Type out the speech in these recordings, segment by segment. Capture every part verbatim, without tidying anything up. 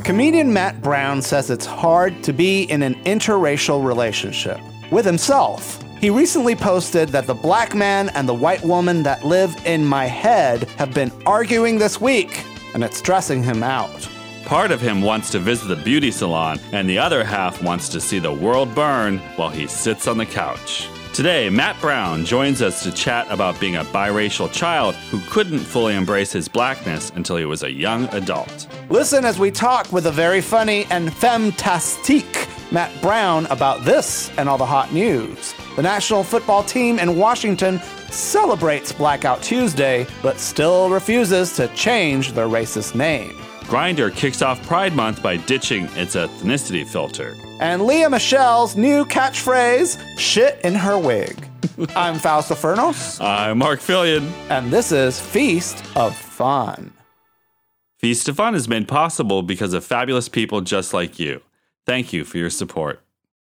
Comedian Matt Brown says it's hard to be in an interracial relationship with himself. He recently posted that the black man and the white woman that live in my head have been arguing this week, and it's stressing him out. Part of him wants to visit the beauty salon, and the other half wants to see the world burn while he sits on the couch. Today, Matt Brown joins us to chat about being a biracial child who couldn't fully embrace his blackness until he was a young adult. Listen as we talk with a very funny and femtastique Matt Brown about this and all the hot news. The national football team in Washington celebrates Blackout Tuesday, but still refuses to change their racist name. Grindr kicks off Pride Month by ditching its ethnicity filter. And Leah Michelle's new catchphrase, shit in her wig. I'm Fausto Fernos. I'm Mark Fillion. And this is Feast of Fun. Feast of Fun is made possible because of fabulous people just like you. Thank you for your support.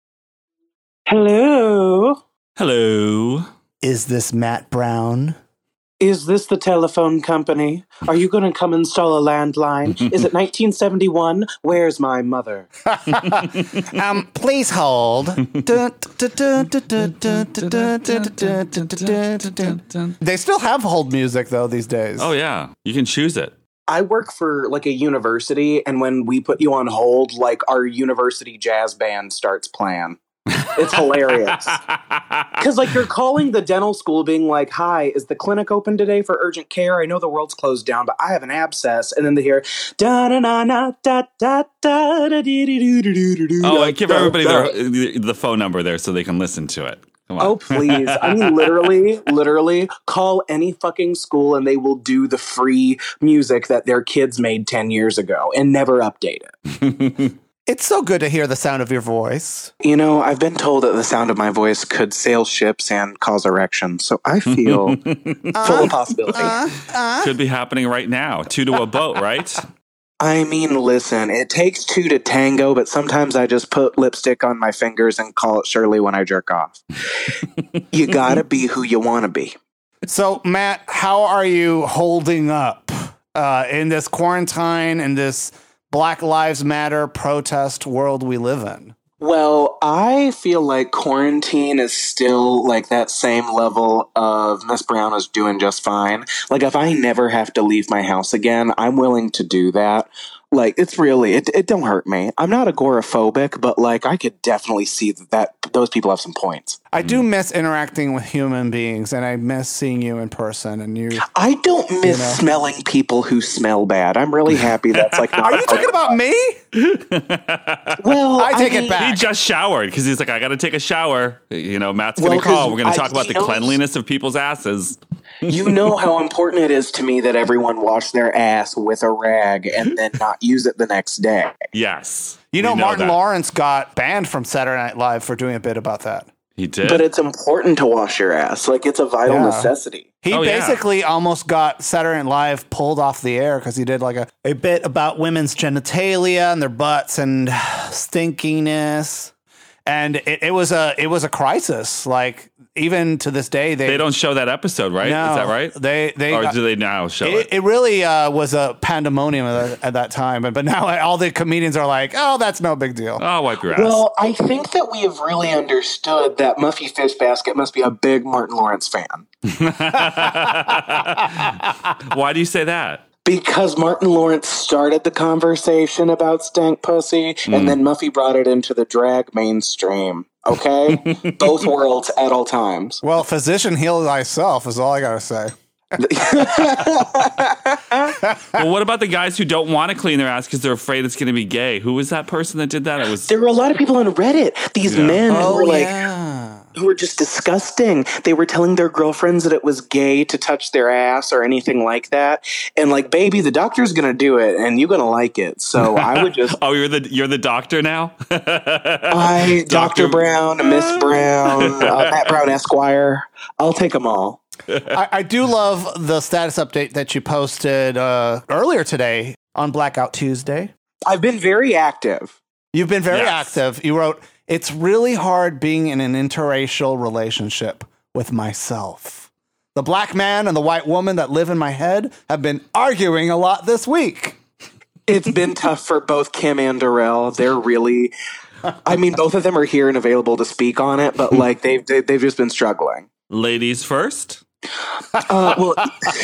Hello. Hello. Is this Matt Brown? Is this the telephone company? Are you going to come install a landline? Is it nineteen seventy-one? Where's my mother? um, please hold. They still have hold music, though, these days. Oh, yeah. You can choose it. I work for, like, a university, and when we put you on hold, like, our university jazz band starts playing. It's hilarious. Because, like, you're calling the dental school being like, hi, is the clinic open today for urgent care? I know the world's closed down, but I have an abscess. And then they hear, da da da da da da da da dee dee doo doo doo. Oh, I give everybody their, the phone number there so they can listen to it. Come on. Oh, please. I mean, literally, literally, call any fucking school and they will do the free music that their kids made ten years ago and never update it. It's so good to hear the sound of your voice. You know, I've been told that the sound of my voice could sail ships and cause erections, so I feel uh, full of possibility. Uh, uh. Could be happening right now. Two to a boat, right? I mean, listen, it takes two to tango, but sometimes I just put lipstick on my fingers and call it Shirley when I jerk off. You gotta be who you want to be. So, Matt, how are you holding up uh, in this quarantine, in this Black Lives Matter protest world we live in? Well, I feel like quarantine is still like that same level of Miss Brown is doing just fine. Like, if I never have to leave my house again, I'm willing to do that. Like, it's really, it, it don't hurt me. I'm not agoraphobic, but like, I could definitely see that, that those people have some points. I do miss interacting with human beings, and I miss seeing you in person. And you, I don't miss you know. smelling people who smell bad. I'm really happy that's like. Are you talking about me? Well, I take I mean, it back. He just showered because he's like, I got to take a shower. You know, Matt's going to well, call. We're going I, to talk about the know, cleanliness of people's asses. You know how important it is to me that everyone wash their ass with a rag and then not use it the next day. Yes. You know, know Martin that. Lawrence got banned from Saturday Night Live for doing a bit about that. He did. But it's important to wash your ass. Like, it's a vital Yeah. necessity. He Oh, yeah. basically almost got Saturday Night Live pulled off the air because he did like a, a bit about women's genitalia and their butts and stinkiness. And it, it was a it was a crisis. Like, even to this day, they they don't show that episode, right? No, Is that right? They they or do they now show it? It, it really uh, was a pandemonium at that, at that time. But, but now all the comedians are like, oh, that's no big deal. Oh, wipe your ass. Well, I think that we have really understood that Muffy Fish Basket must be a big Martin Lawrence fan. Why do you say that? Because Martin Lawrence started the conversation about stank pussy, Mm. and then Muffy brought it into the drag mainstream. Okay? Both worlds at all times. Well, physician, heal thyself is all I got to say. Well, what about the guys who don't want to clean their ass because they're afraid it's going to be gay? Who was that person that did that? It was There were a lot of people on Reddit. These Yeah. men who Oh, were like, yeah. who were just disgusting. They were telling their girlfriends that it was gay to touch their ass or anything like that. And like, baby, the doctor's going to do it and you're going to like it. So I would just... oh, you're the you're the doctor now? I, Doctor Brown, Miss Brown, uh, Matt Brown Esquire. I'll take them all. I, I do love the status update that you posted uh, earlier today on Blackout Tuesday. I've been very active. You've been very Yes. active. You wrote, it's really hard being in an interracial relationship with myself. The black man and the white woman that live in my head have been arguing a lot this week. It's been tough for both Kim and Darrell. They're really, I mean, both of them are here and available to speak on it, but like they've they've just been struggling. Ladies first. Uh, well,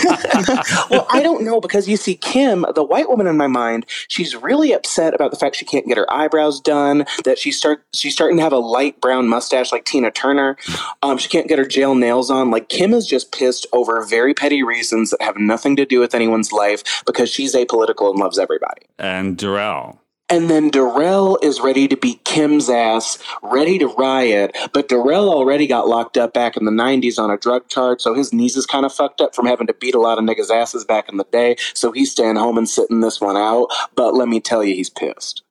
well, I don't know, because you see, Kim, the white woman in my mind, she's really upset about the fact she can't get her eyebrows done, that she start she's starting to have a light brown mustache like Tina Turner. Um, she can't get her gel nails on. Like, Kim is just pissed over very petty reasons that have nothing to do with anyone's life because she's apolitical and loves everybody. And Darrell. And then Darrell is ready to beat Kim's ass, ready to riot. But Darrell already got locked up back in the nineties on a drug charge, so his knees is kind of fucked up from having to beat a lot of niggas' asses back in the day. So he's staying home and sitting this one out. But let me tell you, he's pissed.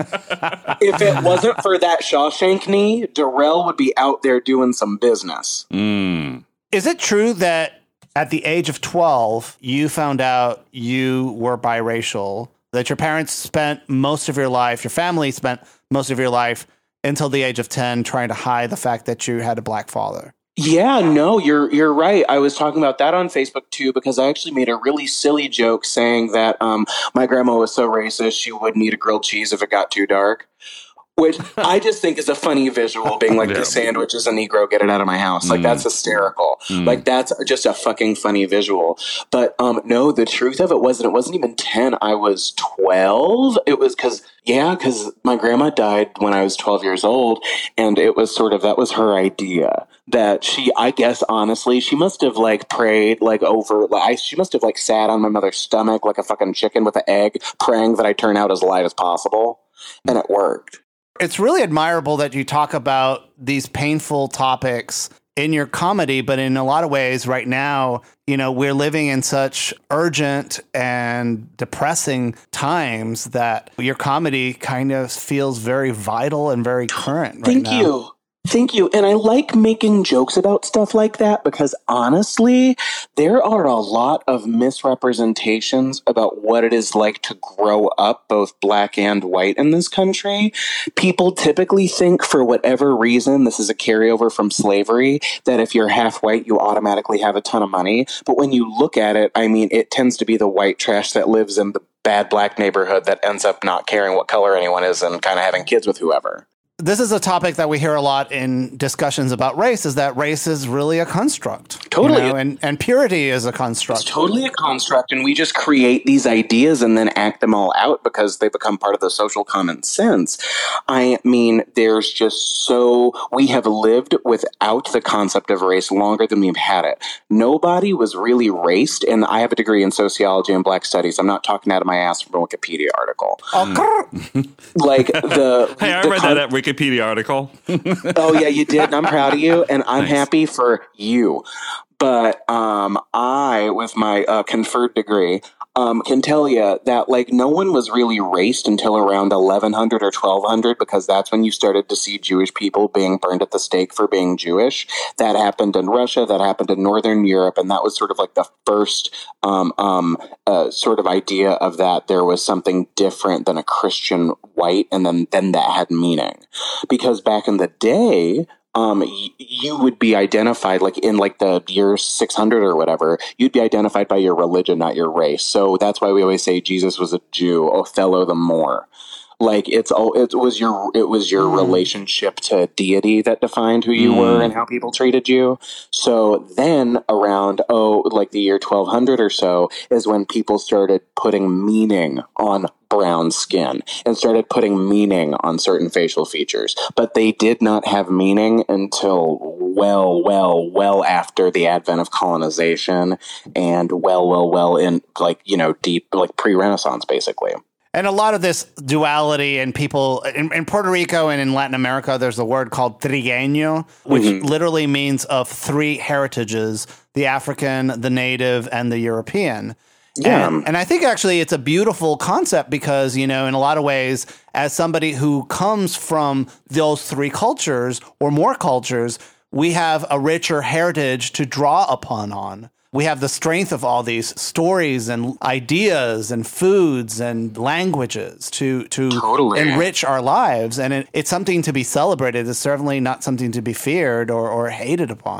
If it wasn't for that Shawshank knee, Darrell would be out there doing some business. Mm. Is it true that at the age of twelve, you found out you were biracial? That your parents spent most of your life, your family spent most of your life until the age of ten trying to hide the fact that you had a black father? Yeah, no, you're you're right. I was talking about that on Facebook too, because I actually made a really silly joke saying that um, my grandma was so racist she wouldn't eat a grilled cheese if it got too dark. Which I just think is a funny visual, being like, yeah. The sandwich is a Negro, get it out of my house. Like, mm. that's hysterical. Mm. Like, that's just a fucking funny visual. But um, no, the truth of it wasn't, it wasn't even ten. I was twelve. It was because, yeah, because my grandma died when I was twelve years old. And it was sort of, that was her idea. That she, I guess, honestly, she must have, like, prayed, like, over, like, I, she must have, like, sat on my mother's stomach like a fucking chicken with an egg, praying that I turn out as light as possible. And it worked. It's really admirable that you talk about these painful topics in your comedy, but in a lot of ways right now, you know, we're living in such urgent and depressing times that your comedy kind of feels very vital and very current right Thank now. you. Thank you. And I like making jokes about stuff like that because honestly, there are a lot of misrepresentations about what it is like to grow up both black and white in this country. People typically think, for whatever reason, this is a carryover from slavery, that if you're half white, you automatically have a ton of money. But when you look at it, I mean, it tends to be the white trash that lives in the bad black neighborhood that ends up not caring what color anyone is and kind of having kids with whoever. This is a topic that we hear a lot in discussions about race, is that race is really a construct. Totally. You know, and, and purity is a construct. It's totally a construct, and we just create these ideas and then act them all out because they become part of the social common sense. I mean, there's just so, we have lived without the concept of race longer than we've had it. Nobody was really raced, and I have a degree in sociology and black studies. I'm not talking out of my ass from a Wikipedia article. Oh, like the... Hey, I the read con- that at Wikipedia article. Oh yeah, you did, and I'm proud of you, and I'm Nice. happy for you. But um, I, with my uh, conferred degree, um, can tell you that like no one was really raced until around eleven hundred or twelve hundred, because that's when you started to see Jewish people being burned at the stake for being Jewish. That happened in Russia, that happened in Northern Europe, and that was sort of like the first um, um, uh, sort of idea of that there was something different than a Christian white, and then, then that had meaning. Because back in the day, Um, y- you would be identified like in like the year six hundred or whatever, you'd be identified by your religion, not your race. So that's why we always say Jesus was a Jew, Othello the Moor. Like it's all, it was your, it was your mm. relationship to deity that defined who you mm. were and how people treated you. So then around, oh, like the year twelve hundred or so is when people started putting meaning on brown skin and started putting meaning on certain facial features. But they did not have meaning until well, well, well after the advent of colonization and well, well, well in like, you know, deep, like pre-Renaissance, basically. And a lot of this duality, and people in, in Puerto Rico and in Latin America, there's a word called trigueño, which mm-hmm. literally means of three heritages: the African, the native, and the European. Yeah. And, and I think actually it's a beautiful concept because, you know, in a lot of ways, as somebody who comes from those three cultures or more cultures, we have a richer heritage to draw upon on. We have the strength of all these stories and ideas and foods and languages to to totally. enrich our lives. And it, it's something to be celebrated. It's certainly not something to be feared or, or hated upon.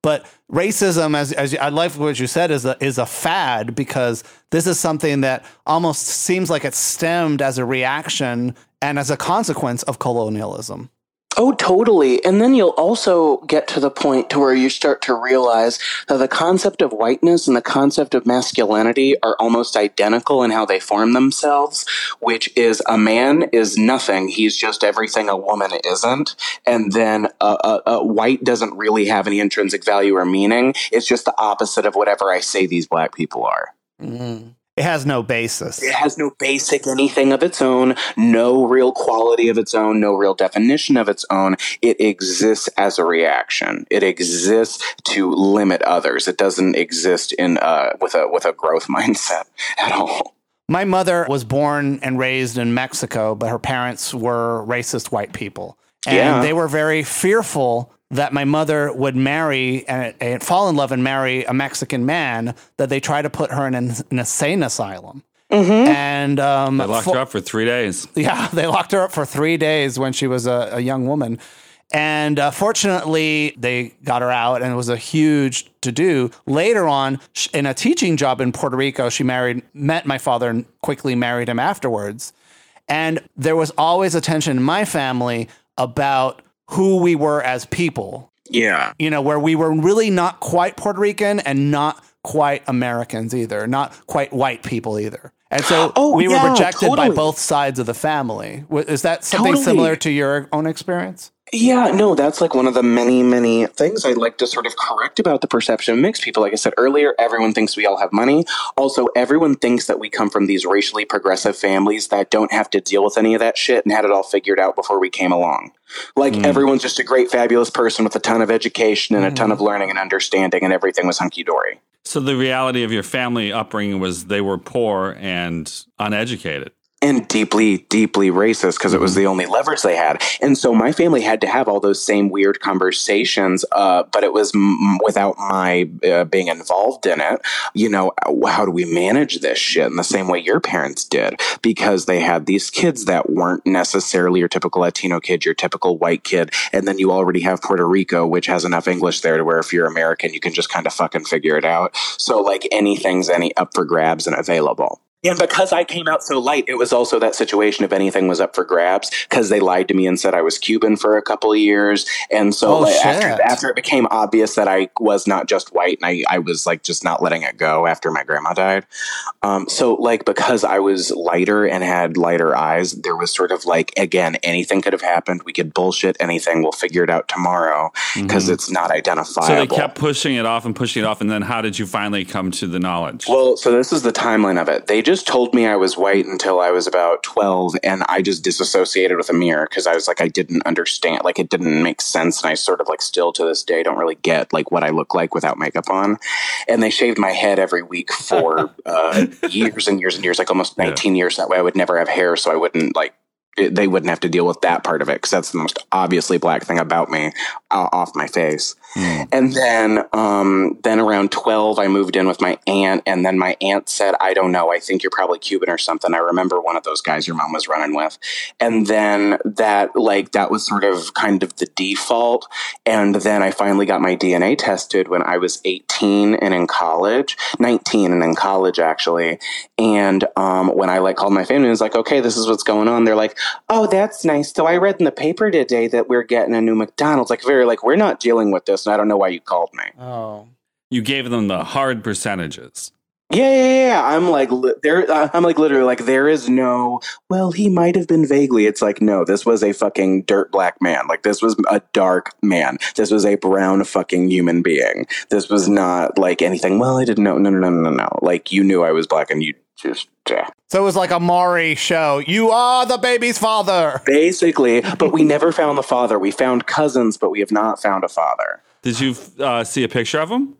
But racism, as, as I like what you said, is a, is a fad because this is something that almost seems like it stemmed as a reaction and as a consequence of colonialism. Oh, totally. And then you'll also get to the point to where you start to realize that the concept of whiteness and the concept of masculinity are almost identical in how they form themselves, which is a man is nothing. He's just everything a woman isn't. And then a, a, a white doesn't really have any intrinsic value or meaning. It's just the opposite of whatever I say these black people are. Mm-hmm. It has no basis. It has no basic anything of its own, no real quality of its own, no real definition of its own. It exists as a reaction. It exists to limit others. It doesn't exist in uh, with a with a growth mindset at all. My mother was born and raised in Mexico, but her parents were racist white people. And yeah. they were very fearful that my mother would marry and, and fall in love and marry a Mexican man, that they try to put her in an, an insane asylum. Mm-hmm. And um, they locked for, her up for three days. Yeah, they locked her up for three days when she was a, a young woman. And uh, fortunately, they got her out, and it was a huge to-do. Later on, in a teaching job in Puerto Rico, she married, met my father and quickly married him afterwards. And there was always a tension in my family about who we were as people. Yeah. You know, where we were really not quite Puerto Rican and not quite Americans either, not quite white people either. And so oh, we yeah, were rejected totally. by both sides of the family. Is that something Totally. similar to your own experience? Yeah, no, that's like one of the many, many things I'd like to sort of correct about the perception of mixed people. Like I said earlier, everyone thinks we all have money. Also, everyone thinks that we come from these racially progressive families that don't have to deal with any of that shit and had it all figured out before we came along. Like mm. everyone's just a great, fabulous person with a ton of education and mm. a ton of learning and understanding, and everything was hunky-dory. So the reality of your family upbringing was they were poor and uneducated. And deeply, deeply racist because mm-hmm. it was the only leverage they had. And so my family had to have all those same weird conversations, uh, but it was m- without my uh, being involved in it. You know, how do we manage this shit in the same way your parents did? Because they had these kids that weren't necessarily your typical Latino kid, your typical white kid. And then you already have Puerto Rico, which has enough English there to where if you're American, you can just kind of fucking figure it out. So like anything's any up for grabs and available. And because I came out so light, it was also that situation if anything was up for grabs, because they lied to me and said I was Cuban for a couple of years. And so oh, like, after, after it became obvious that I was not just white, and I, I was like just not letting it go after my grandma died. Um, so like because I was lighter and had lighter eyes, there was sort of like, again, anything could have happened. We could bullshit anything. We'll figure it out tomorrow because mm-hmm. it's not identifiable. So they kept pushing it off and pushing it off. And then how did you finally come to the knowledge? Well, so this is the timeline of it. They just just told me I was white until I was about twelve, and I just disassociated with a mirror because I was like, I didn't understand, like it didn't make sense, and I sort of like still to this day don't really get like what I look like without makeup on. And they shaved my head every week for uh, years and years and years, like almost nineteen yeah. years. That way I would never have hair, so I wouldn't like it, they wouldn't have to deal with that part of it because that's the most obviously black thing about me uh, off my face. Mm. And then, um, then around twelve, I moved in with my aunt, and then my aunt said, I don't know, I think you're probably Cuban or something. I remember one of those guys your mom was running with. And then that, like, that was sort of kind of the default. And then I finally got my D N A tested when I was eighteen and in college, nineteen and in college, actually. And, um, when I like called my family, I was like, okay, this is what's going on. They're like, oh, that's nice. So I read in the paper today that we're getting a new McDonald's. Like, very, like, we're not dealing with this. And I don't know why you called me. Oh, you gave them the hard percentages. Yeah, yeah, yeah. I'm like, li- there. Uh, I'm like, literally, like, there is no. Well, he might have been vaguely. It's like, no, this was a fucking dirt black man. Like, this was a dark man. This was a brown fucking human being. This was not like anything. Well, I didn't know. No, no, no, no, no. Like, you knew I was black, and you just. Yeah. So it was like a Maury show. You are the baby's father. Basically, but we never found the father. We found cousins, but we have not found a father. Did you uh, see a picture of him?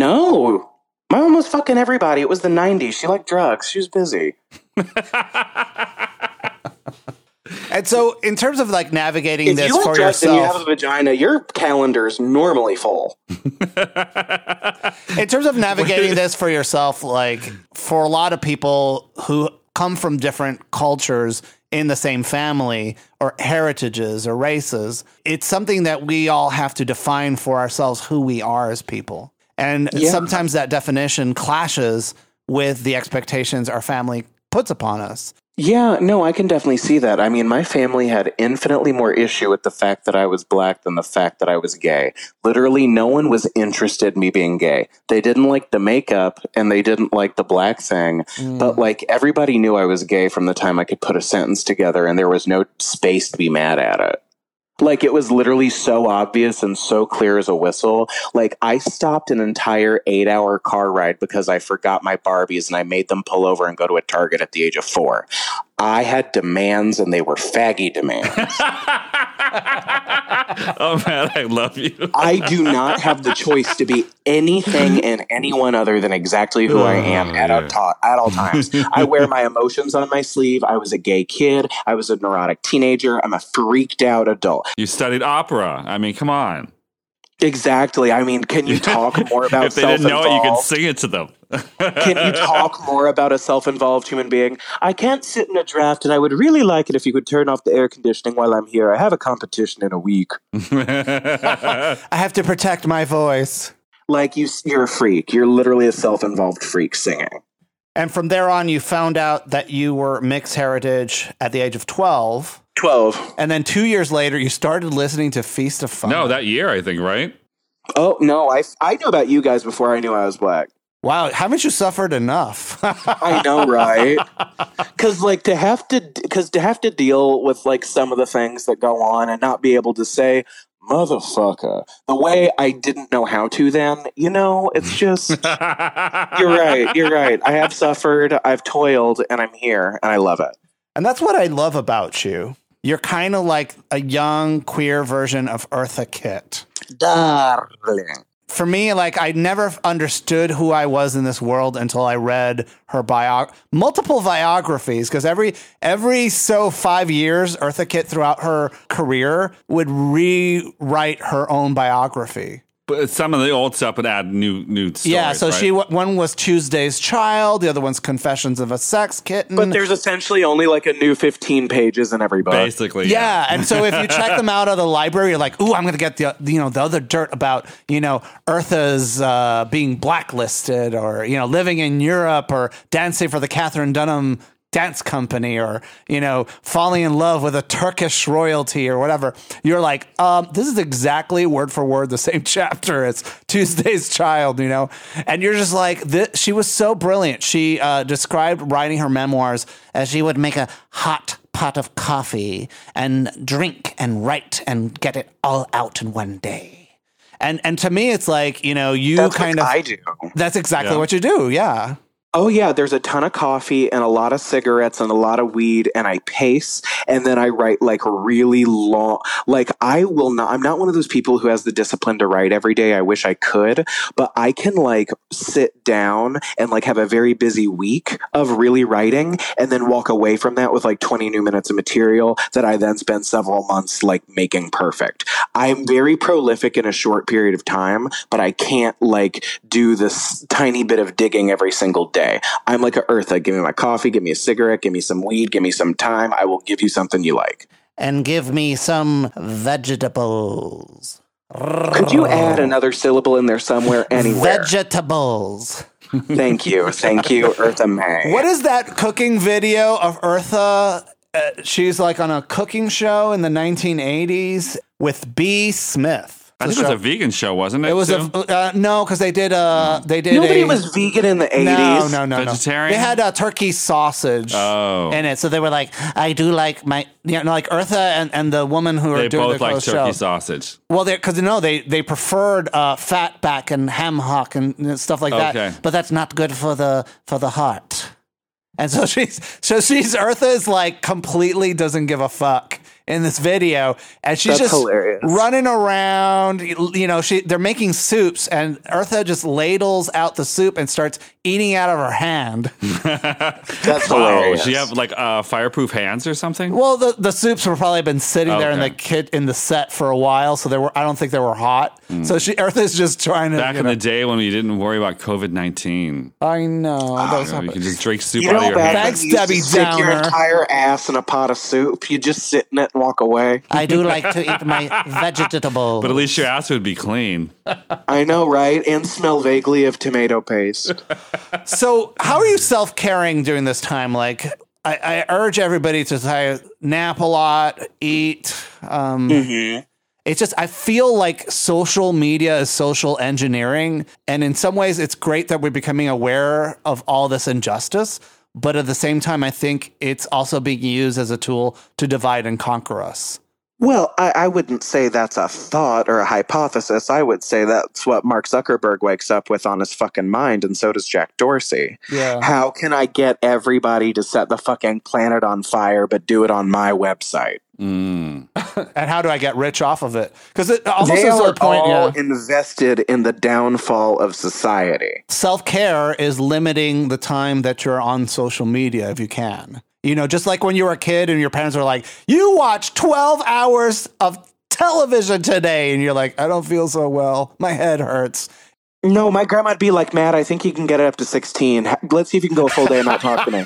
No. My mom was fucking everybody. It was the nineties. She liked drugs. She was busy. And so in terms of like navigating if this you like for drugs yourself, and you have a vagina, your calendar's normally full. In terms of navigating this for yourself, like for a lot of people who come from different cultures, in the same family or heritages or races. It's something that we all have to define for ourselves who we are as people. And yeah. sometimes that definition clashes with the expectations our family puts upon us. Yeah, no, I can definitely see that. I mean, my family had infinitely more issue with the fact that I was black than the fact that I was gay. Literally, no one was interested in me being gay. They didn't like the makeup and they didn't like the black thing. Mm. But like everybody knew I was gay from the time I could put a sentence together, and there was no space to be mad at it. Like, it was literally so obvious and so clear as a whistle. Like, I stopped an entire eight-hour car ride because I forgot my Barbies and I made them pull over and go to a Target at the age of four. I had demands, and they were faggy demands. Oh, man, I love you. I do not have the choice to be anything and anyone other than exactly who oh, I am at, yeah. all, at all times. I wear my emotions on my sleeve. I was a gay kid. I was a neurotic teenager. I'm a freaked out adult. You studied opera. I mean, come on. Exactly. I mean, can you talk more about if they didn't know it, you could sing it to them. Can you talk more about a self-involved human being? I can't sit in a draft, and I would really like it if you could turn off the air conditioning while I'm here. I have a competition in a week. I have to protect my voice. Like, you, you're a freak. You're literally a self-involved freak singing. And from there on, you found out that you were mixed heritage at the age of twelve. twelve. And then two years later, you started listening to Feast of Fun. No, that year, I think, right? Oh, no. I, I knew about you guys before I knew I was black. Wow, haven't you suffered enough? I know, right? Because like to have to, because to have to deal with like some of the things that go on and not be able to say motherfucker the way I didn't know how to then, you know, it's just, you're right, you're right. I have suffered, I've toiled, and I'm here, and I love it. And that's what I love about you. You're kind of like a young queer version of Eartha Kitt. Darling. For me, like, I never understood who I was in this world until I read her bio, multiple biographies, because every every so five years, Eartha Kitt throughout her career would rewrite her own biography. But some of the old stuff would add new new stories. Yeah, so right? she one was Tuesday's Child, the other one's Confessions of a Sex Kitten. But there's essentially only like a new fifteen pages in every book. Basically, yeah. yeah. And so if you check them out of the library, you're like, ooh, I'm going to get the you know the other dirt about you know Eartha's uh, being blacklisted, or you know living in Europe, or dancing for the Catherine Dunham dance company, or, you know, falling in love with a Turkish royalty or whatever. You're like, um, this is exactly word for word the same chapter as Tuesday's Child, you know? And you're just like, this, she was so brilliant. She uh, described writing her memoirs as she would make a hot pot of coffee and drink and write and get it all out in one day. And and to me, it's like, you know, you that's kind what of... I do. That's exactly yeah. what you do, yeah. Oh, yeah, there's a ton of coffee and a lot of cigarettes and a lot of weed, and I pace, and then I write like really long, like I will not, I'm not one of those people who has the discipline to write every day. I wish I could, but I can like sit down and like have a very busy week of really writing and then walk away from that with like twenty new minutes of material that I then spend several months like making perfect. I'm very prolific in a short period of time, but I can't like do this tiny bit of digging every single day. I'm like a Eartha. Give me my coffee, give me a cigarette, give me some weed, give me some time. I will give you something you like. And give me some vegetables. Could you add another syllable in there somewhere, anywhere? Vegetables. Thank you. Thank you, Eartha May. What is that cooking video of Eartha? Uh, she's like on a cooking show in the nineteen eighties with B. Smith. I think it was a vegan show, wasn't it? It was too? a uh, no, because they did uh they did nobody a, was vegan in the eighties. No, no, no, Vegetarian? no. They had a turkey sausage oh. in it, so they were like, I do like my, you know, like Eartha and, and the woman who they are doing both the like show. turkey sausage. Well, because you know they they preferred uh, fat back and ham hock and stuff like Okay. that, but that's not good for the for the heart. And so she's so she's Eartha is like completely doesn't give a fuck in this video, and she's That's just hilarious. running around. You know, she they're making soups, and Eartha just ladles out the soup and starts eating out of her hand. That's Wow, hilarious. she have like uh, fireproof hands or something? Well, the, the soups were probably been sitting there in Okay. the kit in the set for a while, so they were. I don't think they were hot. So she Eartha's just trying to. Back you in know, the day when we didn't worry about COVID nineteen. I know. those You know, you happen. can just drink soup You out know, of your back hand. Thanks, when you used Debbie to stick your Downer. entire ass in a pot of soup. You just sit in it and walk away. I do like to eat my vegetables. But at least your ass would be clean. I know, right? And smell vaguely of tomato paste. So, how are you self caring during this time? Like, I, I urge everybody to try to nap a lot, eat. Um, Mm-hmm. It's just, I feel like social media is social engineering. And in some ways, it's great that we're becoming aware of all this injustice. But at the same time, I think it's also being used as a tool to divide and conquer us. Well, I, I wouldn't say that's a thought or a hypothesis. I would say that's what Mark Zuckerberg wakes up with on his fucking mind, and so does Jack Dorsey. Yeah. How can I get everybody to set the fucking planet on fire, but do it on my website? Mm. And how do I get rich off of it? Because it almost They is are the point. all Yeah. invested in the downfall of society. Self care is limiting the time that you're on social media if you can. You know, just like when you were a kid and your parents were like, you watch twelve hours of television today. And you're like, I don't feel so well. My head hurts. No, my grandma'd be like, Matt, I think you can get it up to sixteen. Ha- Let's see if you can go a full day and not talk to me.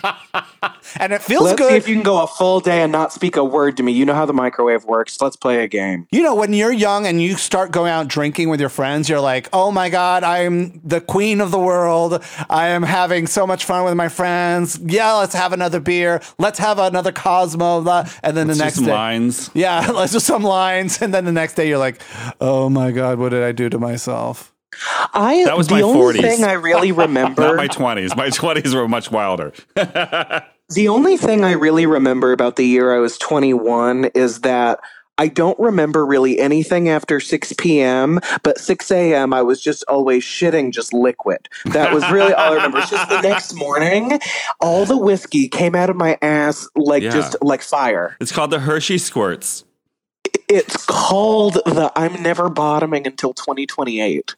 And it feels Let's see good. if you can go a full day and not speak a word to me. You know how the microwave works. Let's play a game. You know, when you're young and you start going out drinking with your friends, you're like, oh my God, I'm the queen of the world. I am having so much fun with my friends. Yeah, let's have another beer. Let's have another Cosmo. Blah. And then Let's the do next some day. lines. Yeah, let's do some lines. And then the next day you're like, oh my God, what did I do to myself? I That was the my only forties. thing I really remember. Not my twenties. My twenties were much wilder. The only thing I really remember about the year I was twenty-one is that I don't remember really anything after six p.m., but six a.m. I was just always shitting just liquid. That was really all I remember. It's just the next morning, all the whiskey came out of my ass like Yeah. just like fire. It's called the Hershey Squirts. It's called the I'm never bottoming until twenty twenty-eight.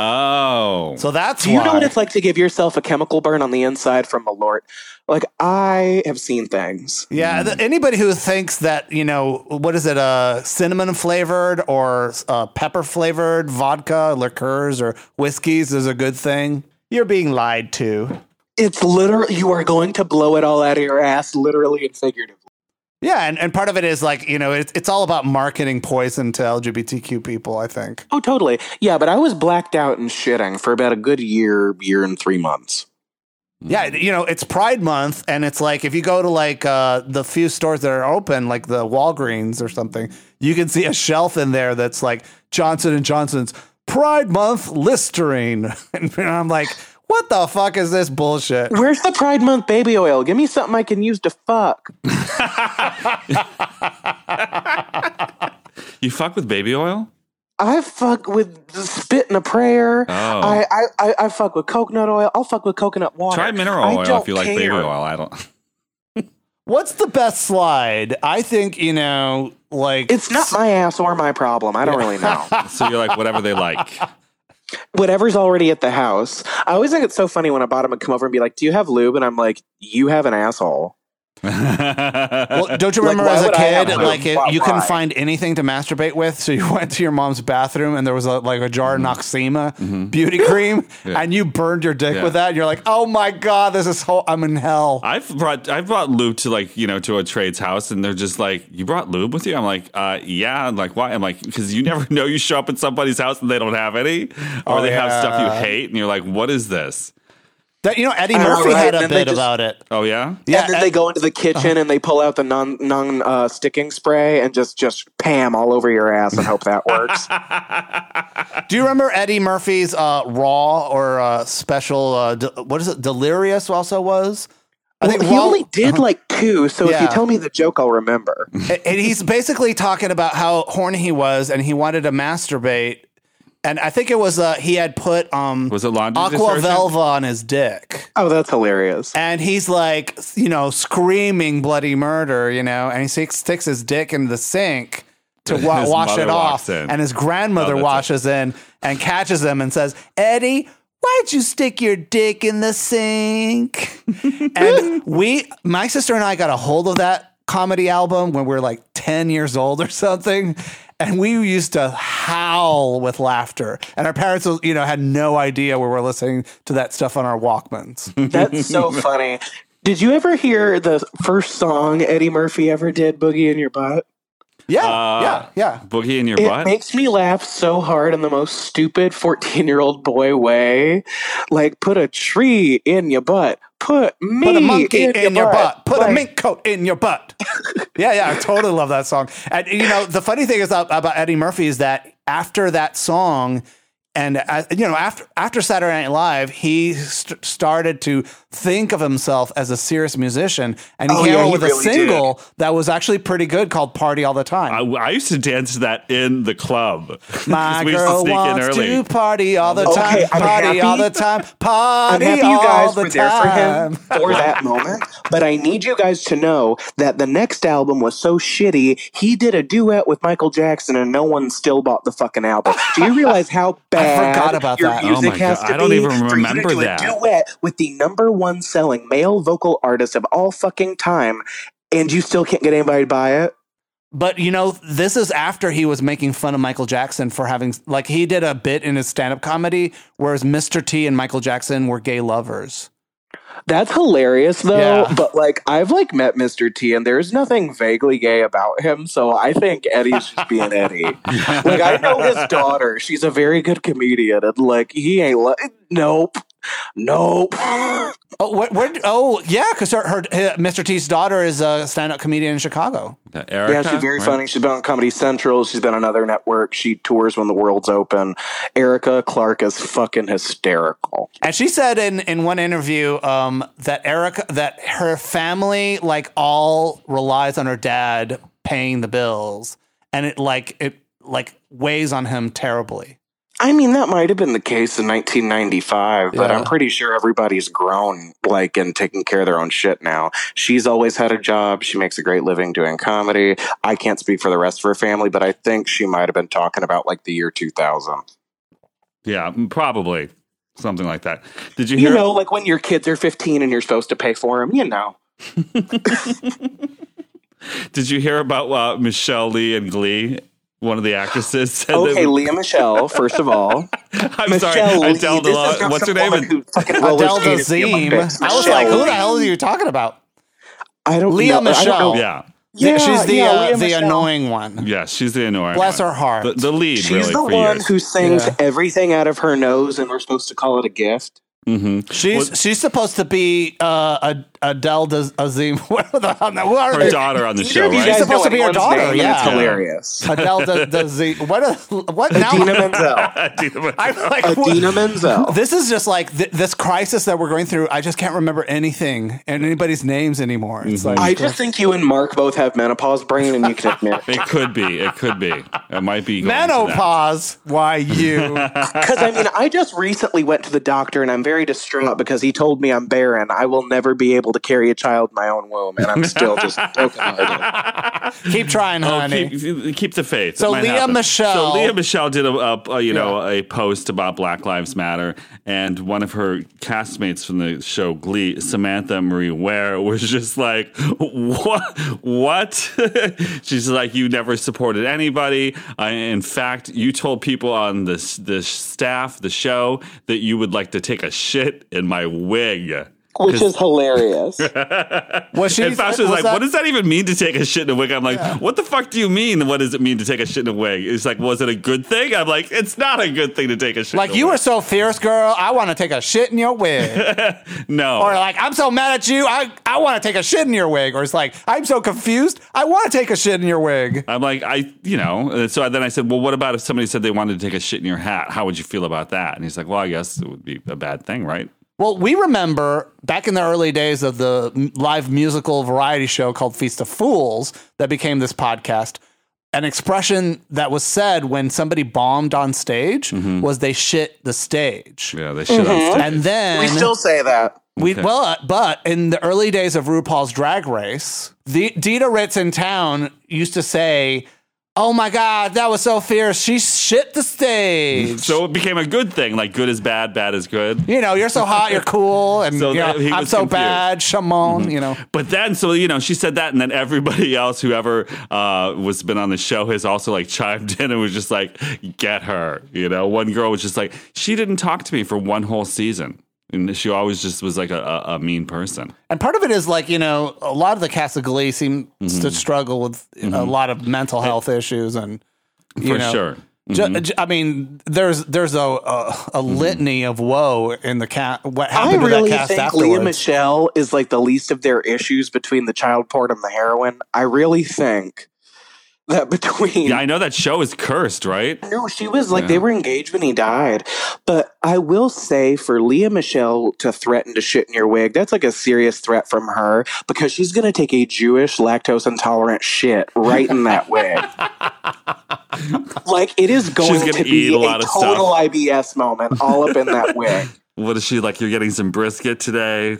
Oh. So that's Do you why. know what it's like to give yourself a chemical burn on the inside from Malort? Like, I have seen things. Yeah, th- anybody who thinks that, you know, what is it, uh, cinnamon flavored or uh, pepper flavored vodka, liqueurs, or whiskeys is a good thing, you're being lied to. It's literally, you are going to blow it all out of your ass, literally and figuratively. Yeah, and, and part of it is like, you know, it's, it's all about marketing poison to L G B T Q people, I think. Oh, totally. Yeah, but I was blacked out and shitting for about a good year, year and three months. Yeah, you know, it's Pride Month, and it's like if you go to like uh, the few stores that are open, like the Walgreens or something, you can see a shelf in there that's like Johnson and Johnson's Pride Month Listerine. And I'm like, what the fuck is this bullshit? Where's the Pride Month baby oil? Give me something I can use to fuck. You fuck with baby oil? I fuck with spit and a prayer. Oh. I, I, I, I fuck with coconut oil. I'll fuck with coconut water. Try mineral I oil don't if you like care. baby oil. I don't. What's the best slide? I think, you know, like It's not my ass or my problem. I don't really know. So you're like whatever they like. Whatever's already at the house. I always think it's so funny when a bottom would come over and be like, do you have lube? And I'm like, you have an asshole. Well, don't you Like, remember why as a would I have kid, lube? like it, Why- you couldn't why? find anything to masturbate with, so you went to your mom's bathroom and there was a, like a jar of Noxema beauty cream, Yeah. and you burned your dick Yeah. with that. And you're like, oh my god, this is ho- I'm in hell. I've brought I've brought lube to like you know to a trade's house and they're just like, you brought lube with you? I'm like, uh yeah. I'm like, why? I'm like, because you never know. You show up at somebody's house and they don't have any, or Oh, they have stuff you yeah. hate, and you're like, what is this? That, you know, Eddie I know, Murphy right? had a And they bit just- about it. Oh yeah. Yeah, and then Ed- they go into the kitchen and they pull out the non non uh, sticking spray and just just pam all over your ass and hope that works. Do you remember Eddie Murphy's uh, Raw or uh, special? Uh, de- what is it? Delirious also was. I Well, think he Raw- only did like two, so if Yeah. you tell me the joke, I'll remember. and and he's basically talking about how horny he was and he wanted to masturbate. And I think it was uh, he had put um, Was it laundry Aqua detergent? Velva on his dick. Oh, that's hilarious. And he's like, you know, screaming bloody murder, you know, and he sticks, sticks his dick in the sink to wa- His wash mother it off. walks in. And his grandmother Oh, that's washes in and catches him and says, Eddie, why'd you stick your dick in the sink? And we, my sister and I got a hold of that comedy album when we were like ten years old or something. And we used to howl with laughter. And our parents, you know, had no idea we were listening to that stuff on our Walkmans. That's so funny. Did you ever hear the first song Eddie Murphy ever did, Boogie in Your Butt? Yeah, Uh, yeah, yeah. Boogie in your It butt? makes me laugh so hard in the most stupid fourteen-year-old boy way. Like, put a tree in your butt. Put me Put a monkey in, in your butt. butt. Put Like, a mink coat in your butt. yeah, yeah, I totally love that song. And, you know, the funny thing is about, about Eddie Murphy is that after that song, and, uh, you know, after after Saturday Night Live, he st- started to think of himself as a serious musician. And he Oh, came yeah, out he with really a single that was actually pretty good called Party All the Time. I, I used to dance to that in the club. My 'Cause we used to girl sneak in wants early. to party all the Okay, time, I'm party happy- all the time, I'm party happy you all guys the were there for him time. for that moment, but I need you guys to know that the next album was so shitty, he did a duet with Michael Jackson and no one still bought the fucking album. Do you realize how bad forgot about your that. music Oh my has God, to I don't be even for you to remember do that. a duet with the number one selling male vocal artist of all fucking time, and you still can't get anybody to buy it? But, you know, this is after he was making fun of Michael Jackson for having, like, he did a bit in his stand-up comedy, whereas Mister T and Michael Jackson were gay lovers. That's hilarious though, Yeah. but like I've like met Mister T and there's nothing vaguely gay about him, so I think Eddie's just being Eddie. Like I know his daughter, she's a very good comedian, and like he ain't like nope. Nope. Oh, where, where, oh yeah, because her, her, her Mister T's daughter is a stand-up comedian in Chicago. Uh, Erica, Yeah, she's very right? funny. She's been on Comedy Central. She's been on other network. She tours when the world's open. Erica Clark is fucking hysterical. And she said in, in one interview um, that Erica, that her family like all relies on her dad paying the bills, and it like it like weighs on him terribly. I mean, that might have been the case in nineteen ninety-five, but Yeah. I'm pretty sure everybody's grown, like, and taking care of their own shit now. She's always had a job. She makes a great living doing comedy. I can't speak for the rest of her family, but I think she might have been talking about, like, the year two thousand. Yeah, probably something like that. Did you You hear? know, like when your kids are fifteen and you're supposed to pay for them, you know. Did you hear about uh, Michelle Lee and Glee? One of the actresses said Okay, that. Leah Michelle, first of all. I'm Michelle sorry, Lee, Adele. this is Del- not what's her some name? woman who fucking roller Adele skated the Dazeem. Olympics. I was Michelle like, who the Lee. hell are you talking about? I don't Leah know. I don't Michelle. know. Yeah, Yeah, She's the yeah, uh, Leah the Michelle. annoying one. yeah, she's the annoying. Bless one. her heart. The, the lead, She's really, the for one years. who sings Yeah. everything out of her nose, and we're supposed to call it a gift. Mm-hmm. She's Well- she's supposed to be uh, a Adele Daz- Azim. What the hell? What are Her they? daughter on the Either show, of you right? guys She's supposed know to be her anyone's daughter, name, and yeah. It's hilarious. Adele Dazeem. What? A, what now? Adina Menzel. I'm like, what- Adina Menzel. This is just like th- this crisis that we're going through. I just can't remember anything and anybody's names anymore. It's Mm-hmm. like I just think you and Mark both have menopause brain, and you can admit It could be. It could be. It might be. going to that. menopause. Why you? Because I mean, I just recently went to the doctor, and I'm very distraught because he told me I'm barren. I will never be able to carry a child in my own womb, and I'm still just brokenhearted. Keep trying, Oh, honey. keep, keep the faith. So It might Leah happen. Michelle- So Leah Michelle did a, a, a you know a post about Black Lives Matter, and one of her castmates from the show Glee, Samantha Marie Ware, was just like, "What? What?" She's like, "You never supported anybody. Uh, in fact, you told people on the the staff, the show, that you would like to take a shit in my wig." Which is hilarious. Was she? And Fasha's was like, that- what does that even mean to take a shit in a wig? I'm like, what the fuck do you mean? What does it mean to take a shit in a wig? It's like, was it a good thing? I'm like, it's not a good thing to take a shit Like in a you wig. were so fierce, girl. I want to take a shit in your wig. No. Or like, I'm so mad at you. I, I want to take a shit in your wig. Or it's like, I'm so confused. I want to take a shit in your wig. I'm like, I, you know, uh, so then I said, well, what about if somebody said they wanted to take a shit in your hat? How would you feel about that? And he's like, well, I guess it would be a bad thing, right? Well, we remember back in the early days of the m- live musical variety show called Feast of Fools that became this podcast. An expression that was said when somebody bombed on stage was they shit the stage. Yeah, they shit on stage. And then We still say that. We Okay. well, but in the early days of RuPaul's Drag Race, the Dita Ritz in town used to say, oh my God, that was so fierce. She shit the stage. So it became a good thing. Like good is bad, bad is good. You know, you're so hot, you're cool, and So you know, that- he I'm was so confused. bad, Shimon. Mm-hmm. You know, But then, so you know, she said that, and then everybody else, whoever uh, was been on the show, has also like chimed in and was just like, "Get her." You know, one girl was just like, "She didn't talk to me for one whole season." And she always just was like a, a, a mean person. and part of it is like, you know, a lot of the cast of Glee seems Mm-hmm. to struggle with a lot of mental health issues, and you For know, sure. ju- ju- I mean, there's there's a a, a litany of woe in the cat. What I happened to really that cast think afterwards? Leah Michelle is like the least of their issues between the child porn and the heroin. I really think that between Yeah, I know that show is cursed, right? No, she was like, they were engaged when he died. But I will say for Leah Michelle to threaten to shit in your wig, that's like a serious threat from her because she's going to take a Jewish lactose intolerant shit right in that wig. Like, it is going She's gonna to be eat a a, lot of total stuff. I B S moment all up in that wig. What is she like? You're getting some brisket today.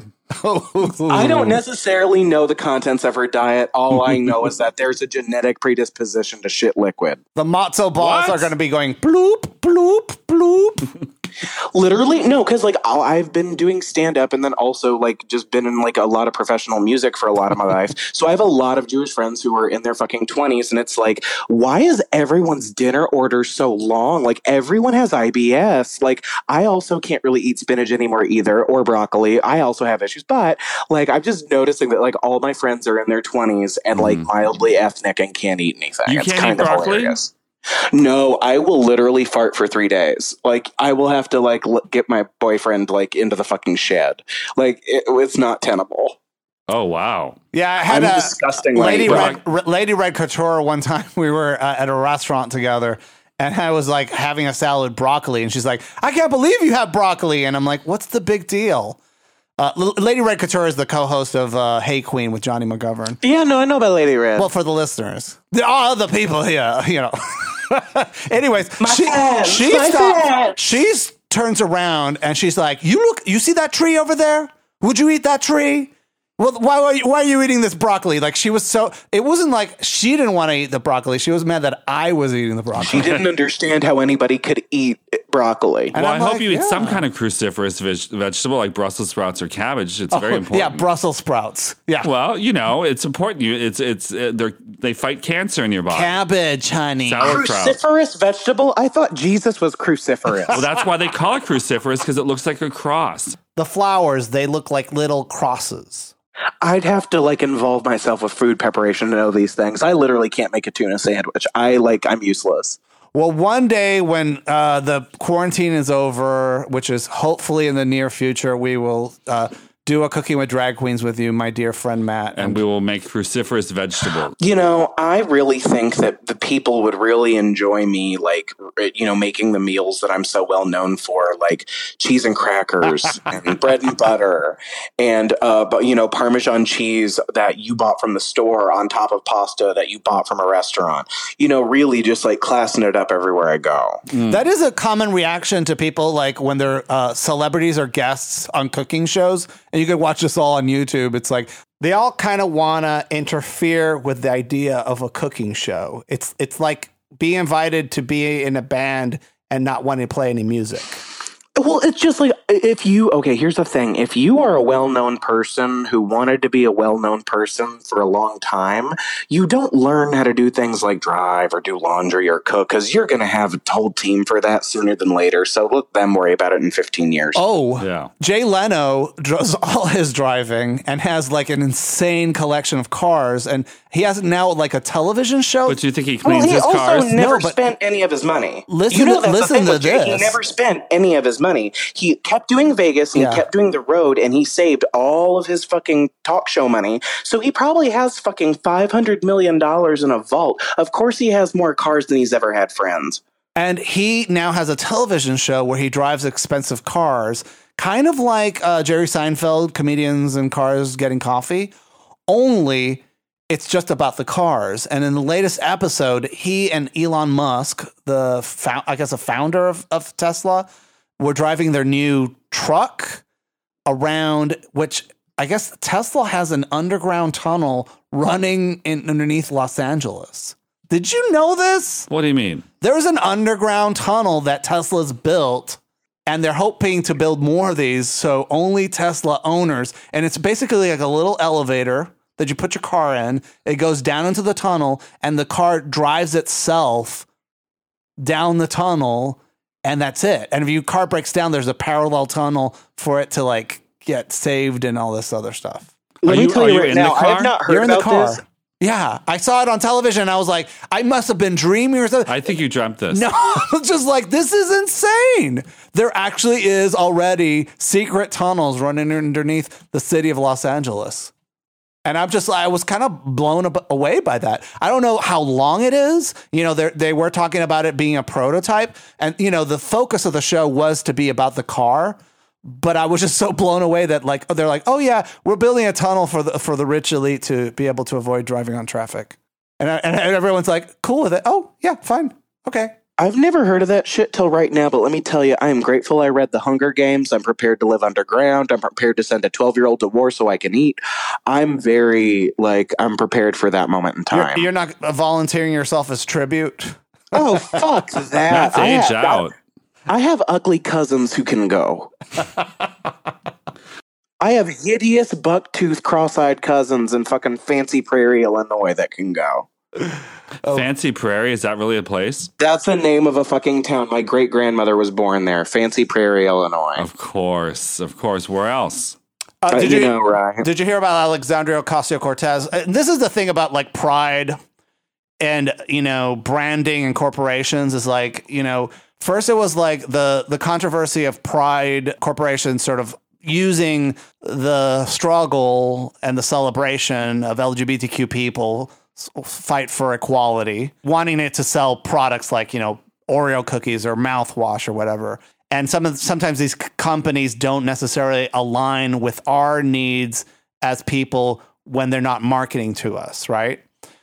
I don't necessarily know the contents of her diet. All I know is that there's a genetic predisposition to shit liquid. The matzo balls What? are going to be going bloop, bloop, bloop. Literally, no, because like I'll- I've been doing stand up and then also like just been in like a lot of professional music for a lot of my life. So I have a lot of Jewish friends who are in their fucking twenties, and it's like, why is everyone's dinner order so long? Like everyone has I B S. Like I also can't really eat spinach anymore either, or broccoli. I also have issues, but like I'm just noticing that like all my friends are in their twenties and like mildly ethnic and can't eat anything. You it's can't kind eat of broccoli? hilarious. No, I will literally fart for three days. Like, I will have to, like, l- get my boyfriend, like, into the fucking shed. Like, it, it's not tenable. Oh, wow. Yeah, I had I'm a disgusting Lady like Red, R- Lady Red Couture one time. We were uh, at a restaurant together, and I was like having a salad with broccoli, and she's like, "I can't believe you have broccoli," and I'm like, "What's the big deal?" Uh, L- Lady Red Couture is the co-host of uh, Hey Queen with Johnny McGovern. Yeah, no, I know about Lady Red. Well, for the listeners, there are other people here, you know. Anyways, she fans, she my stops. fans. She turns around and she's like, "You look, you see that tree over there? Would you eat that tree? Well, why why, why are you eating this broccoli?" Like she was so. It wasn't like she didn't want to eat the broccoli. She was mad that I was eating the broccoli. she didn't understand how anybody could eat broccoli. And Well, I'm I hope like, you eat yeah. some kind of cruciferous veg- vegetable like Brussels sprouts or cabbage. It's very important. Yeah, Brussels sprouts. Yeah, Well, you know, it's important. You, it's it's uh, they they fight cancer in your body. cabbage, honey. Sauerkraut. Cruciferous vegetable? I thought Jesus was cruciferous. Well, that's why they call it cruciferous because it looks like a cross. The flowers, they look like little crosses. I'd have to like involve myself with food preparation to know these things. I literally can't make a tuna sandwich. I like, I'm useless. Well, one day when uh, the quarantine is over, which is hopefully in the near future, we will uh, do a Cooking with Drag Queens with you, my dear friend Matt. And we will make cruciferous vegetables. You know, I really think that the people would really enjoy me, like, you know, making the meals that I'm so well known for, like cheese and crackers and bread and butter and, uh, but, you know, Parmesan cheese that you bought from the store on top of pasta that you bought from a restaurant. You know, really just like classing it up everywhere I go. That is a common reaction to people, like when they're uh, celebrities or guests on cooking shows. And you can watch this all on YouTube. It's like they all kind of want to interfere with the idea of a cooking show. It's it's like being invited to be in a band and not wanting to play any music. Well, it's just like if you, okay, here's the thing. If you are a well-known person who wanted to be a well-known person for a long time, you don't learn how to do things like drive or do laundry or cook because you're going to have a whole team for that sooner than later. So let them worry about it in fifteen years. Oh, Yeah. Jay Leno does all his driving and has like an insane collection of cars. And he has now like a television show. But do you think he Well, cleans he his also cars? never No, but- spent any of his money. Listen you know to- that's the listen thing to with Jay. He this. never spent any of his money. He kept doing Vegas and Yeah. he kept doing the road and he saved all of his fucking talk show money. So he probably has fucking five hundred million dollars in a vault. Of course he has more cars than he's ever had friends. And he now has a television show where he drives expensive cars, kind of like uh, Jerry Seinfeld, Comedians in Cars Getting Coffee, only it's just about the cars. And in the latest episode, he and Elon Musk, the fou- I guess a founder of, of Tesla, were driving their new truck around, which I guess Tesla has an underground tunnel running in underneath Los Angeles. Did you know this? What do you mean? There's an underground tunnel that Tesla's built, and they're hoping to build more of these, so only Tesla owners. And it's basically like a little elevator that you put your car in. It goes down into the tunnel, and the car drives itself down the tunnel, and that's it. And if your car breaks down, there's a parallel tunnel for it to like get saved and all this other stuff. Let are me you, tell are you you right in now, the car? I have not heard You're in about the car. this. Yeah, I saw it on television. And I was like, I must have been dreaming or something. I think you dreamt this. No, just like, this is insane. There actually is already secret tunnels running underneath the city of Los Angeles. And I'm just, I was kind of blown ab- away by that. I don't know how long it is. You know, they were talking about it being a prototype. And, you know, the focus of the show was to be about the car. But I was just so blown away that like, they're like, oh yeah, we're building a tunnel for the, for the rich elite to be able to avoid driving on traffic. And, and everyone's like, cool with it. Oh yeah, fine. Okay. I've never heard of that shit till right now, but let me tell you, I am grateful I read The Hunger Games. I'm prepared to live underground. I'm prepared to send a twelve-year-old to war so I can eat. I'm very, like, I'm prepared for that moment in time. You're, you're not volunteering yourself as tribute? Oh, fuck that. That's I age have, out. I have ugly cousins who can go. I have hideous, buck-toothed, cross-eyed cousins in fucking Fancy Prairie, Illinois that can go. Oh. Fancy Prairie, is that really a place? That's the name of a fucking town. My great-grandmother was born there. Fancy Prairie, Illinois. Of course. Of course. Where else? Uh, Uh, did you you, know, right? Did you hear about Alexandria Ocasio-Cortez? Uh, This is the thing about like pride and, you know, branding and corporations is like, you know, first it was like the the controversy of pride corporations sort of using the struggle and the celebration of L G B T Q people fight for equality, wanting it to sell products like, you know, Oreo cookies or mouthwash or whatever. And some of, sometimes these c- companies don't necessarily align with our needs as people when they're not marketing to us, right?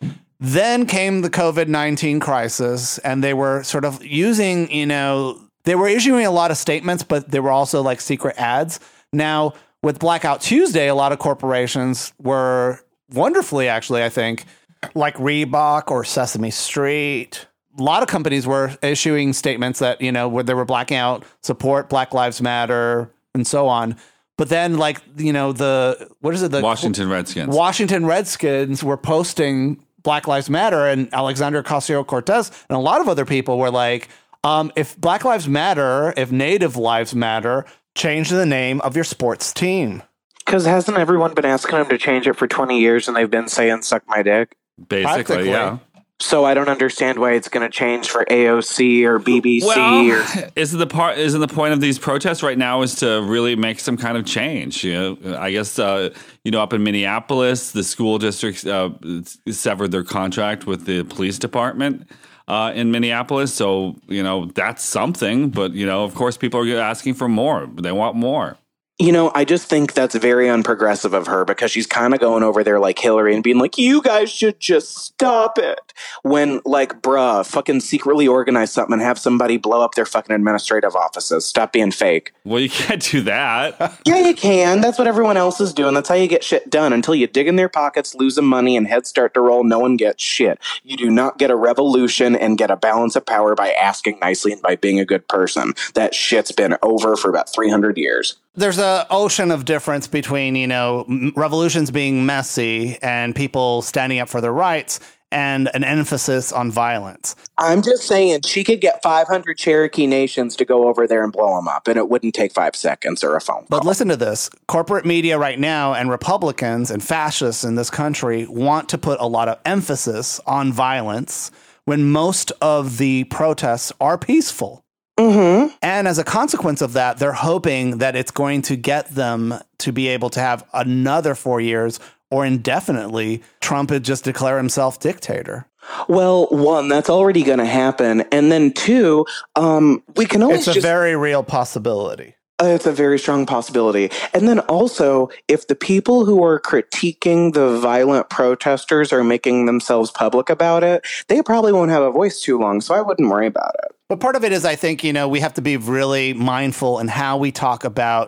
Then came the COVID nineteen crisis, and they were sort of using, you know, they were issuing a lot of statements, but they were also like secret ads. Now, with Blackout Tuesday, a lot of corporations were wonderfully, actually, I think, like Reebok or Sesame Street. A lot of companies were issuing statements that, you know, where they were blacking out support Black Lives Matter and so on. But then, like, you know, the, what is it? The Washington Redskins. Washington Redskins were posting Black Lives Matter, and Alexandria Ocasio-Cortez and a lot of other people were like, um, if Black Lives Matter, if Native Lives Matter, change the name of your sports team. Because hasn't everyone been asking them to change it for twenty years and they've been saying, suck my dick? Basically, Practically. yeah. So I don't understand why it's going to change for A O C or B B C. Well, or... isn't the part isn't the point of these protests right now is to really make some kind of change? You know, I guess uh, you know, up in Minneapolis, the school districts uh, severed their contract with the police department uh, in Minneapolis. So you know, that's something. But you know, of course, people are asking for more. They want more. You know, I just think that's very unprogressive of her because she's kind of going over there like Hillary and being like, you guys should just stop it. When, like, bruh, fucking secretly organize something and have somebody blow up their fucking administrative offices. Stop being fake. Well, you can't do that. Yeah, you can. That's what everyone else is doing. That's how you get shit done. Until you dig in their pockets, lose some money, and heads start to roll, no one gets shit. You do not get a revolution and get a balance of power by asking nicely and by being a good person. That shit's been over for about three hundred years. There's an ocean of difference between, you know, revolutions being messy and people standing up for their rights and an emphasis on violence. I'm just saying she could get five hundred Cherokee Nations to go over there and blow them up, and it wouldn't take five seconds or a phone call. But listen to this. Corporate media right now and Republicans and fascists in this country want to put a lot of emphasis on violence when most of the protests are peaceful. Mm-hmm. And as a consequence of that, they're hoping that it's going to get them to be able to have another four years or indefinitely Trump would just declare himself dictator. Well, one, that's already going to happen. And then two, um, we can always It's a just... very real possibility. Uh, it's a very strong possibility. And then also, if the people who are critiquing the violent protesters are making themselves public about it, they probably won't have a voice too long, so I wouldn't worry about it. But part of it is, I think, you know, we have to be really mindful in how we talk about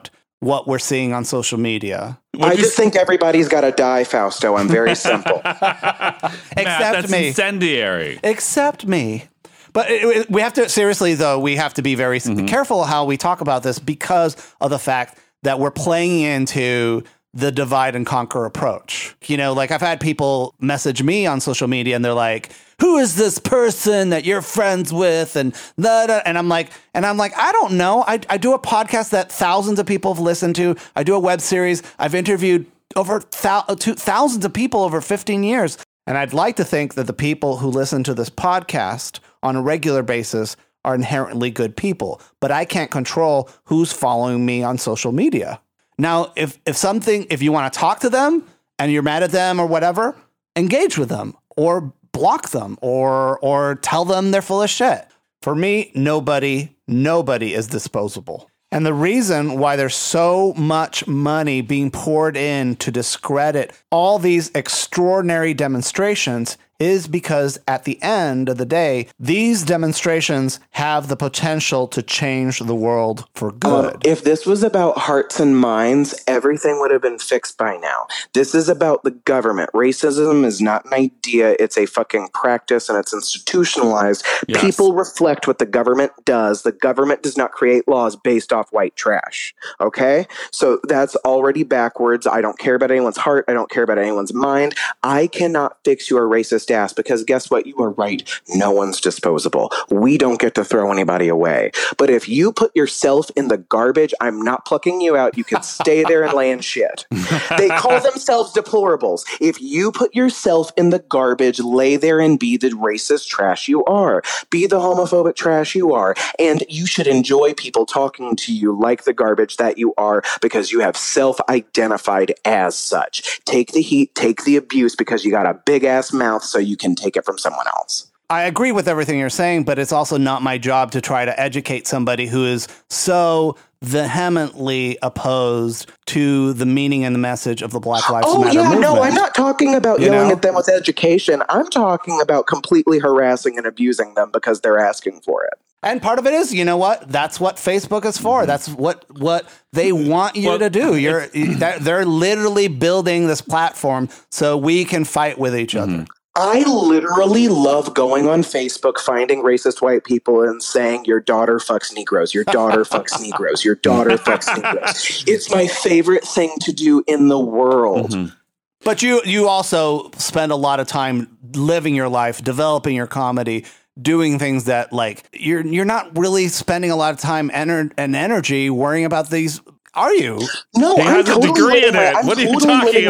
what we're seeing on social media. I just think everybody's got to die, Fausto. I'm very simple. Except Matt, that's me. incendiary. Except me. But it, it, we have to, seriously, though, we have to be very mm-hmm. careful how we talk about this because of the fact that we're playing into the divide and conquer approach. You know, like I've had people message me on social media and they're like, who is this person that you're friends with? And da, da, and I'm like, and I'm like, I don't know. I, I do a podcast that thousands of people have listened to. I do a web series. I've interviewed over thou- two, thousands of people over fifteen years. And I'd like to think that the people who listen to this podcast on a regular basis are inherently good people, but I can't control who's following me on social media. Now, if, if something, if you want to talk to them and you're mad at them or whatever, engage with them or block them or, or tell them they're full of shit. For me, nobody, nobody is disposable. And the reason why there's so much money being poured in to discredit all these extraordinary demonstrations is because at the end of the day, these demonstrations have the potential to change the world for good. Um, if this was about hearts and minds, everything would have been fixed by now. This is about the government. Racism is not an idea. It's a fucking practice and it's institutionalized. Yes. People reflect what the government does. The government does not create laws based off white trash. Okay? So that's already backwards. I don't care about anyone's heart. I don't care about anyone's mind. I cannot fix your racist ass because guess what? You are right. No one's disposable. We don't get to throw anybody away. But if you put yourself in the garbage, I'm not plucking you out. You can stay there and lay in shit. They call themselves deplorables. If you put yourself in the garbage, lay there and be the racist trash you are. Be the homophobic trash you are. And you should enjoy people talking to you like the garbage that you are because you have self-identified as such. Take the heat, take the abuse because you got a big ass mouth so you can take it from someone else. I agree with everything you're saying, but it's also not my job to try to educate somebody who is so vehemently opposed to the meaning and the message of the Black Lives oh, Matter yeah, movement. No, I'm not talking about you yelling know? at them with education. I'm talking about completely harassing and abusing them because they're asking for it. And part of it is, you know what? That's what Facebook is for. That's what what they want you well, to do. You're they're, they're literally building this platform so we can fight with each mm-hmm. other. I literally love going on Facebook, finding racist white people and saying, your daughter fucks Negroes, your daughter fucks Negroes, your daughter fucks Negroes. It's my favorite thing to do in the world. Mm-hmm. But you you also spend a lot of time living your life, developing your comedy, doing things that like you're you're not really spending a lot of time ener- and energy worrying about these. Are you? No, he I'm has totally a degree in it. My, what are totally you talking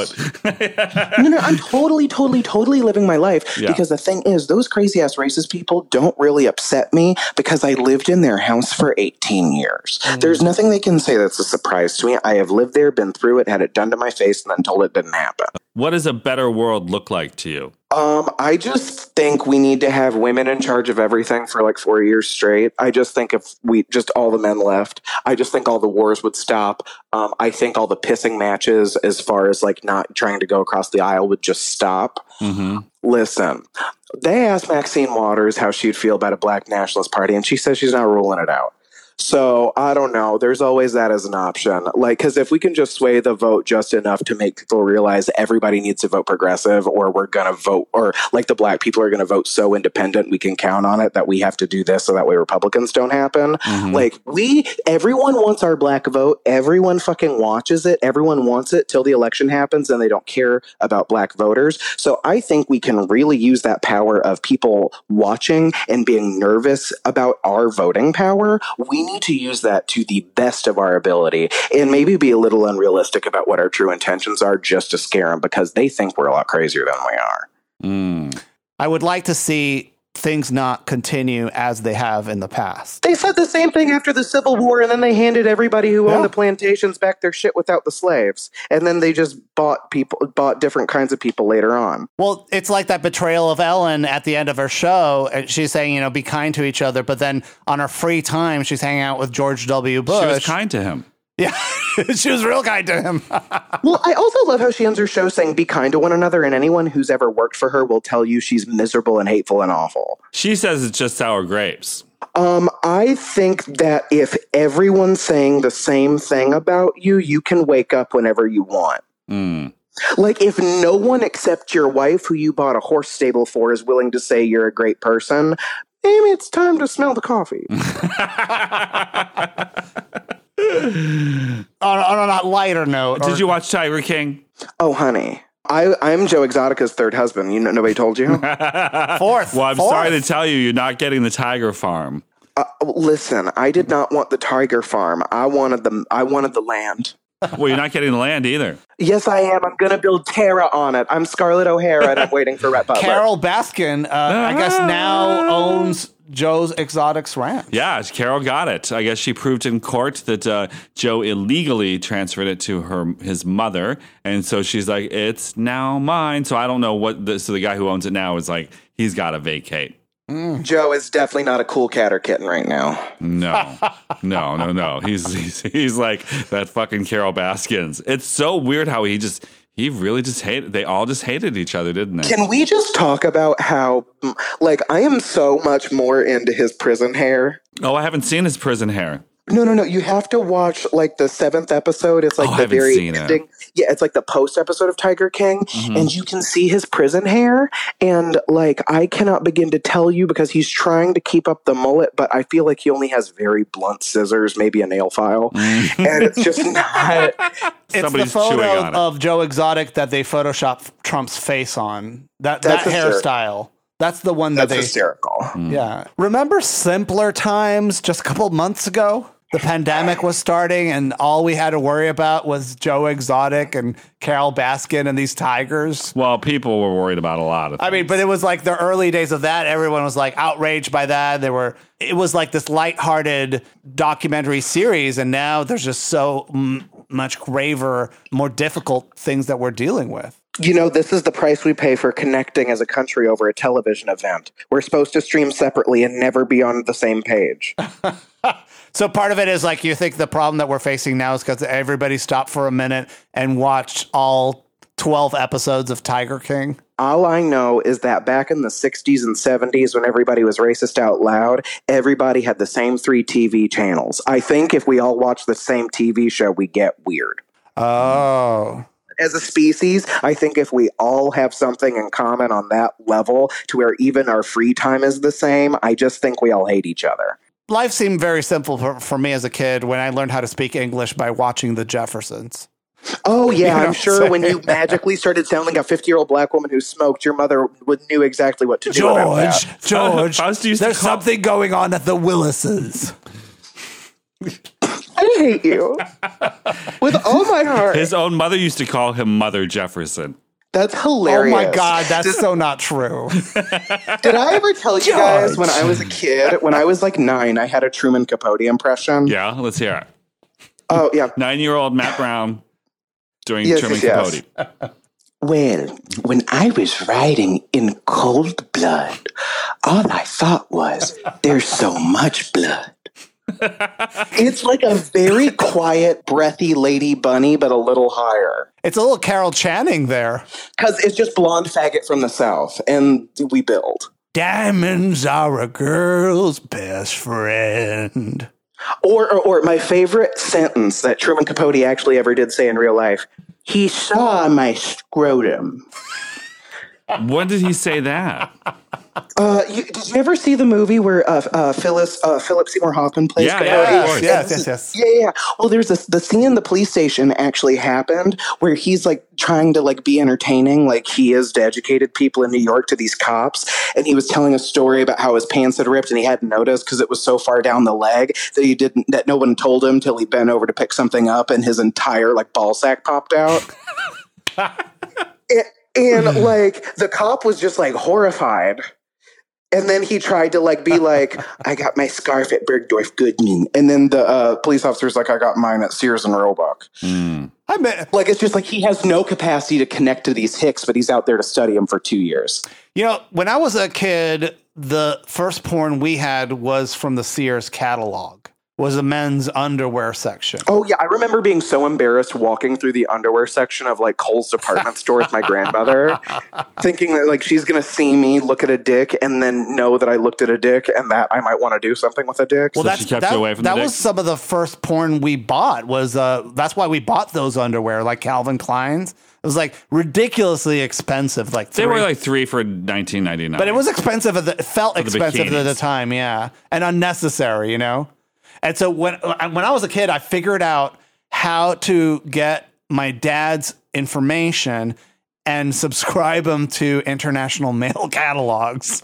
about? no, no, I'm totally, totally, totally living my life yeah. because the thing is, those crazy ass racist people don't really upset me because I lived in their house for eighteen years. Mm. There's nothing they can say that's a surprise to me. I have lived there, been through it, had it done to my face, and then told it didn't happen. What does a better world look like to you? Um, I just think we need to have women in charge of everything for like four years straight. I just think if we just all the men left, I just think all the wars would stop. Um, I think all the pissing matches as far as like not trying to go across the aisle would just stop. Mm-hmm. Listen, they asked Maxine Waters how she'd feel about a black nationalist party, and she says she's not ruling it out. So I don't know. There's always that as an option. Like, because if we can just sway the vote just enough to make people realize everybody needs to vote progressive, or we're going to vote, or like the black people are going to vote so independent, we can count on it that we have to do this so that way Republicans don't happen. Mm-hmm. Like we, everyone wants our black vote. Everyone fucking watches it. Everyone wants it till the election happens, and they don't care about black voters. So I think we can really use that power of people watching and being nervous about our voting power. We need to use that to the best of our ability and maybe be a little unrealistic about what our true intentions are just to scare them because they think we're a lot crazier than we are. Mm. I would like to see things not continue as they have in the past. They said the same thing after the Civil War, and then they handed everybody who owned yeah. the plantations back their shit without the slaves. And then they just bought people, bought different kinds of people later on. Well, it's like that betrayal of Ellen at the end of her show. And she's saying, you know, be kind to each other. But then on her free time, she's hanging out with George W. Bush. She was kind to him. Yeah, she was real kind to him. Well, I also love how she ends her show saying, be kind to one another, and anyone who's ever worked for her will tell you she's miserable and hateful and awful. She says it's just sour grapes. Um, I think that if everyone's saying the same thing about you, you can wake up whenever you want. Mm. Like, if no one except your wife, who you bought a horse stable for, is willing to say you're a great person, maybe it's time to smell the coffee. on, on a lighter note. Did or, you watch Tiger King? Oh, honey. I, I'm Joe Exotica's third husband. You know, nobody told you? Fourth. Well, I'm fourth. sorry to tell you, you're not getting the Tiger Farm. Uh, listen, I did not want the tiger farm. I wanted the, I wanted the land. Well, you're not getting the land either. Yes, I am. I'm going to build Terra on it. I'm Scarlett O'Hara, and I'm waiting for Rhett Butler. Carol Baskin, uh, I guess, now owns Joe's Exotics Ranch. Yeah, Carol got it. I guess she proved in court that uh, Joe illegally transferred it to her his mother, and so she's like, "It's now mine." So I don't know what. The, so the guy who owns it now is like, he's got to vacate. Mm. Joe is definitely not a cool cat or kitten right now. No, no, no, no. He's, he's he's like that fucking Carol Baskins. It's so weird how he just he really just hated. They all just hated each other, didn't they? Can we just talk about how, like, I am so much more into his prison hair. Oh, I haven't seen his prison hair. No, no, no. You have to watch, like, the seventh episode. It's like Oh, I the haven't very seen it. ending. Yeah, it's like the post episode of Tiger King. Mhm. And you can see his prison hair. And, like, I cannot begin to tell you because he's trying to keep up the mullet, but I feel like he only has very blunt scissors, maybe a nail file. And it's just not. It's Somebody's the chewing photo on it. of Joe Exotic that they photoshopped Trump's face on. That That's that hysterical. hairstyle. That's the one that That's they. hysterical. Yeah. Remember simpler times just a couple months ago? The pandemic was starting, and all we had to worry about was Joe Exotic and Carol Baskin and these tigers. Well, people were worried about a lot of. I mean, but it was like the early days of that. Everyone was like outraged by that. They were. It was like this lighthearted documentary series, and now there's just so m- much graver, more difficult things that we're dealing with. You know, this is the price we pay for connecting as a country over a television event. We're supposed to stream separately and never be on the same page. So part of it is like you think the problem that we're facing now is because everybody stopped for a minute and watched all twelve episodes of Tiger King. All I know is that back in the sixties and seventies, when everybody was racist out loud, everybody had the same three T V channels. I think if we all watch the same T V show, we get weird. Oh. As a species, I think if we all have something in common on that level to where even our free time is the same, I just think we all hate each other. Life seemed very simple for, for me as a kid when I learned how to speak English by watching The Jeffersons. Oh, yeah, You know I'm what sure I'm when you magically started sounding like a fifty-year-old black woman who smoked, your mother would knew exactly what to do about that. George, George, Faust used to there's call- something going on at the Willises. I hate you. With all my heart. His own mother used to call him Mother Jefferson. That's Oh hilarious. my God, that's so not true. Did I ever tell you guys when I was a kid, when I was like nine, I had a Truman Capote impression? Yeah, let's hear it. Oh, yeah. Nine-year-old Matt Brown doing Yes, Truman yes, yes. Capote. Well, when I was riding in cold blood, all I thought was, there's so much blood. It's like a very quiet, breathy Lady Bunny, but a little higher. It's a little Carol Channing there. Because it's just blonde faggot from the South, and we build. Diamonds are a girl's best friend. Or, or, or my favorite sentence that Truman Capote actually ever did say in real life. He saw my scrotum. When did he say that? Uh, you, did you ever see the movie where uh, uh, Phyllis, uh, Philip Seymour Hoffman plays Yeah, Capote? yeah, of course. Yes, yes, yes. Yeah, yeah. Well, there's this, the scene in the police station actually happened where he's like trying to like be entertaining, like he is to educated people in New York to these cops. And he was telling a story about how his pants had ripped and he hadn't noticed because it was so far down the leg that he didn't, that no one told him till he bent over to pick something up and his entire like ball sack popped out. and, and like the cop was just like horrified. And then he tried to like be like, I got my scarf at Bergdorf Goodman. And then the uh, police officer's like, I got mine at Sears and Roebuck. Mm. I mean, Like, it's just like he has no capacity to connect to these hicks, but he's out there to study them for two years. you know, when I was a kid, the first porn we had was from the Sears catalog. was the men's underwear section. Oh, yeah. I remember being so embarrassed walking through the underwear section of like Kohl's department store with my grandmother, thinking that like she's going to see me look at a dick and then know that I looked at a dick and that I might want to do something with a dick. Well, So that's, she kept that, you away from the that dick? was some of the first porn we bought. Was uh, that's why we bought those underwear, like Calvin Klein's. It was like ridiculously expensive. Like They three, were like three for nineteen ninety-nine. but it was expensive. At the, it felt For the expensive at the bikinis. time, yeah, and unnecessary, you know. And so when when I was a kid, I figured out how to get my dad's information and subscribe him to international mail catalogs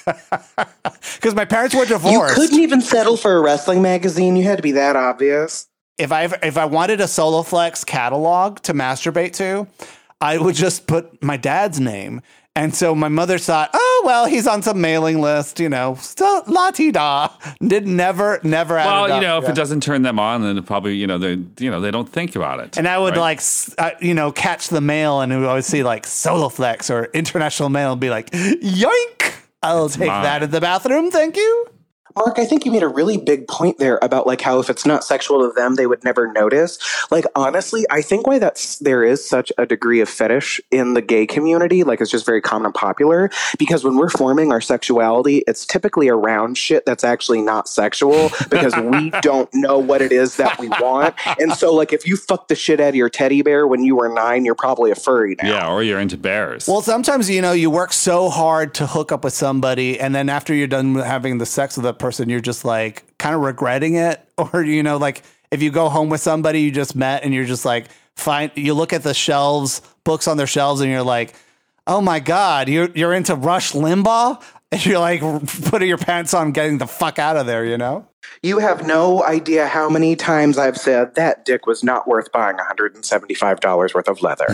because my parents were You divorced. couldn't even settle for a wrestling magazine. You had to be that obvious. If I if I wanted a Soloflex catalog to masturbate to, I would just put my dad's name. And so my mother thought, oh, well, he's on some mailing list, you know, still la-ti-da. Did never, never added Well, you up, know, if yeah. it doesn't turn them on, then it probably, you know, they, you know, they don't think about it. And I would right? like, s- uh, you know, catch the mail and I would see like Soloflex or International Mail and be like, yoink, I'll take mine. that in the bathroom. Thank you. Mark, I think you made a really big point there about like how if it's not sexual to them, they would never notice. Like, honestly, I think why that's there is such a degree of fetish in the gay community, like it's just very common and popular, because when we're forming our sexuality, it's typically around shit that's actually not sexual because we don't know what it is that we want. And so, like, if you fuck the shit out of your teddy bear when you were nine, you're probably a furry now. Yeah, or you're into bears. Well, sometimes, you know, you work so hard to hook up with somebody, and then after you're done having the sex with that person, you're just like kind of regretting it. Or, you know, like if you go home with somebody you just met and you're just like, fine, you look at the shelves, books on their shelves, and you're like, oh my God, you're, you're into Rush Limbaugh? And you're like putting your pants on, getting the fuck out of there, you know? You have no idea how many times I've said that dick was not worth buying one hundred seventy-five dollars worth of leather.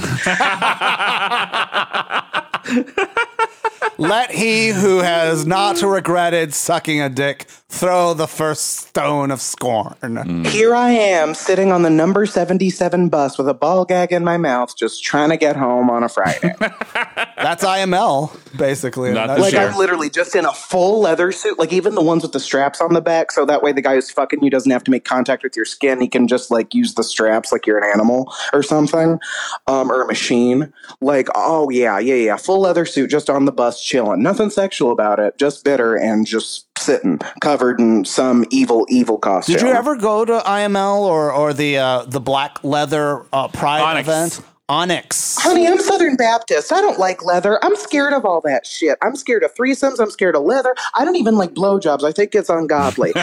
Let he who has not regretted sucking a dick throw the first stone of scorn. Here I am sitting on the number seventy-seven bus with a ball gag in my mouth, just trying to get home on a Friday. That's I M L, basically. Not That's- the Like, Sure. I'm literally just in a full leather suit, like even the ones with the straps on the back, so that way the guy who's fucking you doesn't have to make contact with your skin. He can just like use the straps like you're an animal or something, um, or a machine. Like, oh yeah, yeah, yeah, full leather suit, just on the bus, chilling. Nothing sexual about it, just bitter and just sitting, covered in some evil, evil costume. Did you ever go to I M L or or the uh, the black leather uh, pride Onyx. event? Onyx. Honey, I'm Southern Baptist. I don't like leather. I'm scared of all that shit. I'm scared of threesomes. I'm scared of leather. I don't even like blowjobs. I think it's ungodly.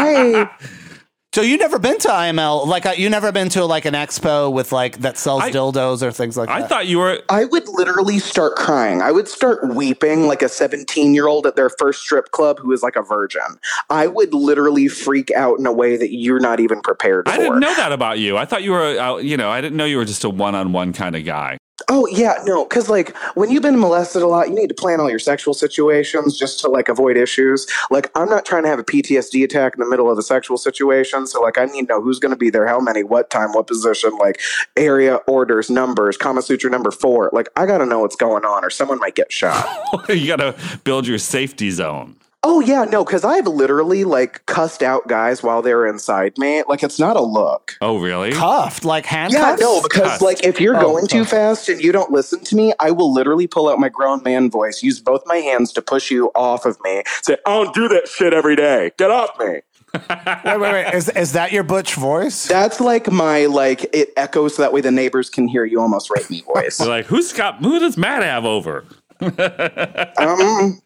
I So you never been to I M L? Like uh, you never been to like an expo with like that sells I- dildos or things like I that? thought you were. I would literally start crying. I would start weeping like a seventeen-year-old at their first strip club who is like a virgin. I would literally freak out in a way that you're not even prepared for. I didn't know that about you. I thought you were, uh, you know, I didn't know you were just a one-on-one kind of guy. Oh, yeah, no, because, like, when you've been molested a lot, you need to plan all your sexual situations just to, like, avoid issues. Like, I'm not trying to have a P T S D attack in the middle of the sexual situation, so, like, I need to know who's going to be there, how many, what time, what position, like, area, orders, numbers, Kama Sutra number four. Like, I got to know what's going on, or someone might get shot. You got to build your safety zone. Oh, yeah, no, because I've literally, like, cussed out guys while they were inside me. Like, it's not a look. Oh, really? Cuffed, like Yeah, handcuffs? no, because Cussed. like if you're Oh, going too oh. fast and you don't listen to me, I will literally pull out my grown man voice, use both my hands to push you off of me, say, "I don't do that shit every day. Get off me." Wait, wait, wait. Is, is that your butch voice? That's like my like it echoes so that way the neighbors can hear you almost rape me voice. They're like, who's got, who does Matt have over? um, mm,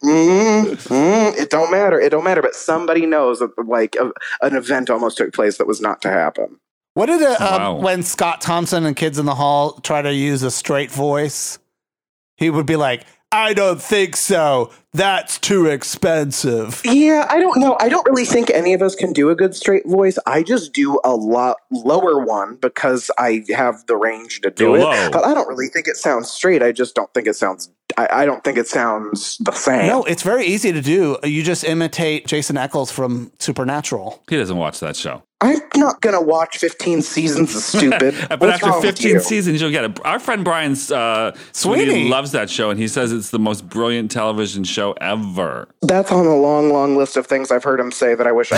mm, it don't matter. It don't matter. But somebody knows that like a, an event almost took place that was not to happen. What did it, um, Wow. when Scott Thompson and Kids in the Hall try to use a straight voice? He would be like, I don't think so. That's too expensive. Yeah, I don't know. I don't really think any of us can do a good straight voice. I just do a lot lower one because I have the range to do Go it. low. But I don't really think it sounds straight. I just don't think it sounds I, I don't think it sounds the same. No, it's very easy to do. You just imitate Jason Eccles from Supernatural. He doesn't watch that show. I'm not going to watch fifteen seasons of stupid. But What's after wrong with fifteen you? seasons, you'll get it. Our friend Brian uh, Sweeney. Sweeney loves that show, and he says it's the most brilliant television show ever. That's on a long, long list of things I've heard him say that I wish I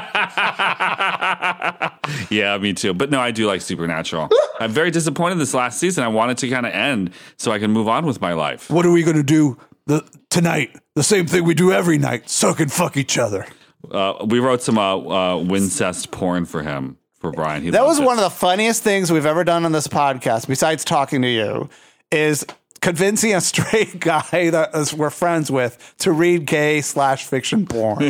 had. Yeah, me too. But no, I do like Supernatural. I'm very disappointed this last season. I want it to kind of end so I can move on with my life. What are we going to do the, tonight? The same thing we do every night. Suck and fuck each other. Uh, we wrote some uh, uh, Wincest porn for him, for Brian. He That was loved it. one of the funniest things we've ever done on this podcast, besides talking to you, is convincing a straight guy that us- we're friends with to read gay slash fiction porn.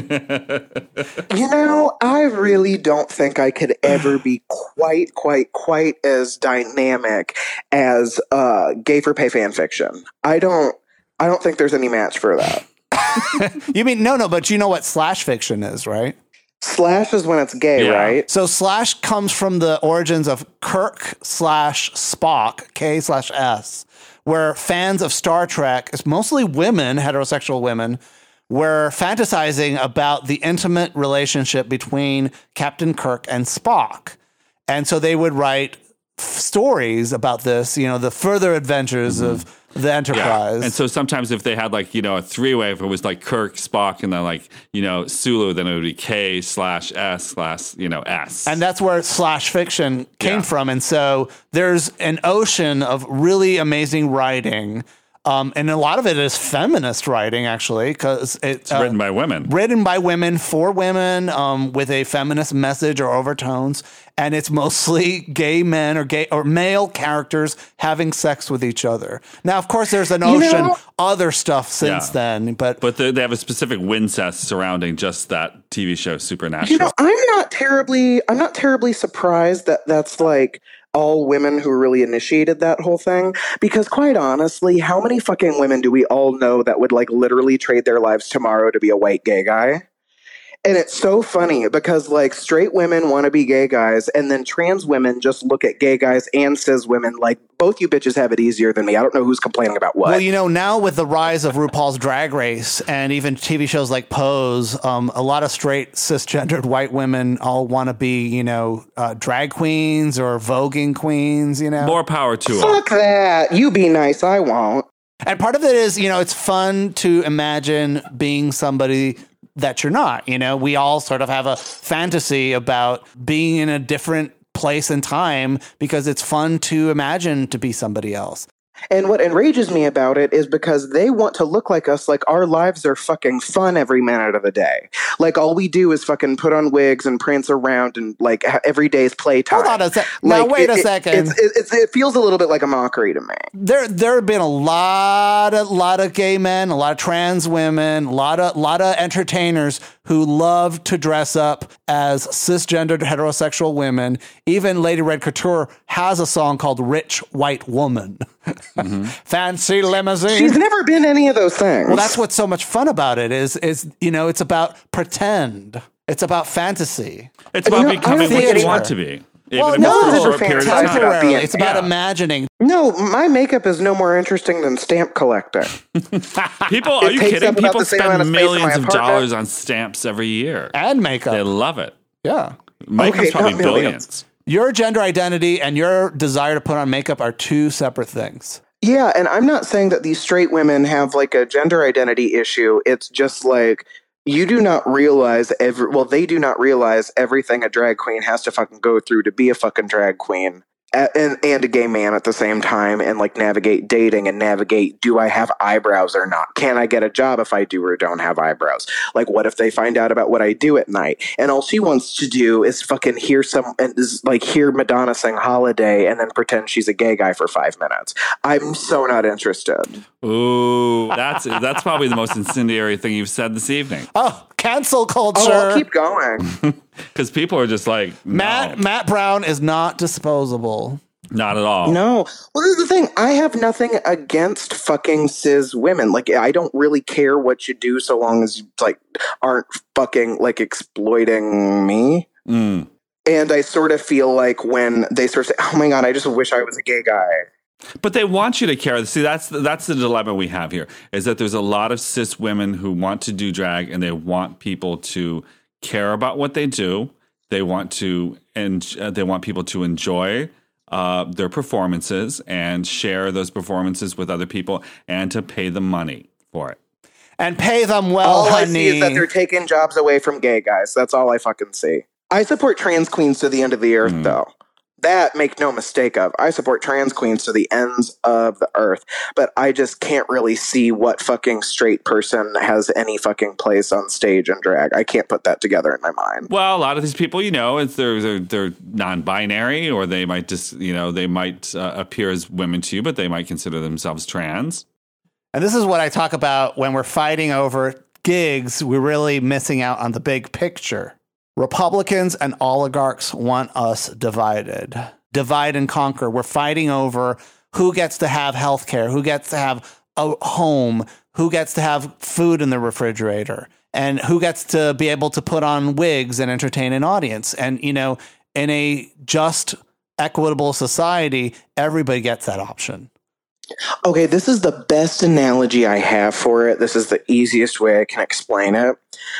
You know, I really don't think I could ever be quite, quite, quite as dynamic as uh, gay for pay fan fiction. I don't. I don't think there's any match for that. You mean, no, no, but you know what slash fiction is, right? Slash is when it's gay, Yeah. right? So slash comes from the origins of Kirk slash Spock, K slash S, where fans of Star Trek, it's mostly women, heterosexual women, were fantasizing about the intimate relationship between Captain Kirk and Spock. And so they would write f- stories about this, you know, the further adventures of the Enterprise. And so sometimes if they had like, you know, a three-way, if it was like Kirk, Spock, and then like, you know, Sulu, then it would be K slash S slash, you know, S. And that's where slash fiction came Yeah. from. And so there's an ocean of really amazing writing. Um, and a lot of it is feminist writing, actually, because it, it's written by women. written by women for women um, with a feminist message or overtones. And it's mostly gay men or gay or male characters having sex with each other. Now, of course, there's an You ocean know- other stuff since Yeah. then, but, But they they have a specific Wincest surrounding just that T V show, Supernatural. You know, I'm not terribly. I'm not terribly surprised that that's like all women who really initiated that whole thing. Because quite honestly, how many fucking women do we all know that would like literally trade their lives tomorrow to be a white gay guy? And it's so funny because like straight women want to be gay guys, and then trans women just look at gay guys and cis women like, both you bitches have it easier than me. I don't know who's complaining about what. well, you know, now with the rise of RuPaul's Drag Race and even T V shows like Pose, um, a lot of straight cisgendered white women all want to be, you know, uh, drag queens or voguing queens, you know. More power to them. Fuck that. You be nice. I won't. And part of it is, you know, it's fun to imagine being somebody that you're not. You know, we all sort of have a fantasy about being in a different place and time because it's fun to imagine to be somebody else. And what enrages me about it is because they want to look like us, like our lives are fucking fun every minute of the day. Like all we do is fucking put on wigs and prance around and like ha- every day is playtime. Hold on a sec. Now, Like, wait it- a it- second. It's, it, it's, it feels a little bit like a mockery to me. There, there have been a lot of, lot of gay men, a lot of trans women, a lot of, lot of entertainers who love to dress up as cisgendered heterosexual women. Even Lady Red Couture has a song called "Rich White Woman." Fancy limousine. She's never been any of those things. Well, that's what's so much fun about it is, is, you know, it's about pretend. It's about fantasy. It's about You know, I becoming don't what think you it's- want to be. Even Well, if no, it's for a it's short a period of fantasy time. about Temporarily. being- It's about Yeah. imagining. No, my makeup is no more interesting than stamp collecting. People, are It you takes kidding? up about People the same amount of spend space in my millions of apartment. dollars on stamps every year. And makeup. They love it. Yeah. Makeup's Okay, probably not millions. billions. Your gender identity and your desire to put on makeup are two separate things. Yeah, and I'm not saying that these straight women have like a gender identity issue. It's just like you do not realize every well, they do not realize everything a drag queen has to fucking go through to be a fucking drag queen. A- And, and a gay man at the same time, and like navigate dating and navigate, do I have eyebrows or not? Can I get a job if I do or don't have eyebrows? Like, what if they find out about what I do at night? And all she wants to do is fucking hear some, and is like hear Madonna sing Holiday and then pretend she's a gay guy for five minutes. I'm so not interested. Ooh, that's that's probably the most incendiary thing you've said this evening. Oh, cancel culture. Oh, I'll keep going. Because people are just like, no, Matt Matt Brown is not disposable. not at all. No. Well, this is the thing. I have nothing against fucking cis women. Like, I don't really care what you do so long as you, like, aren't fucking, like, exploiting me. Mm. And I sort of feel like when they sort of say, oh my God, I just wish I was a gay guy. But they want you to care. See, that's the, that's the dilemma we have here, is that there's a lot of cis women who want to do drag and they want people to care about what they do. They want to, and uh, they want people to enjoy uh, their performances and share those performances with other people and to pay them money for it. And pay them well, all honey. I see is that they're taking jobs away from gay guys. That's all I fucking see. I support trans queens to the end of the earth, mm. though. That, make no mistake of. I support trans queens to the ends of the earth. But I just can't really see what fucking straight person has any fucking place on stage and drag. I can't put that together in my mind. Well, a lot of these people, you know, it's they're they're, they're non-binary, or they might just, you know, they might uh, appear as women to you, but they might consider themselves trans. And this is what I talk about when we're fighting over gigs. We're really missing out on the big picture. Republicans and oligarchs want us divided. Divide and conquer. We're fighting over who gets to have health care, who gets to have a home, who gets to have food in the refrigerator, and who gets to be able to put on wigs and entertain an audience. And, you know, in a just, equitable society, everybody gets that option. Okay, this is the best analogy I have for it. This is the easiest way I can explain it.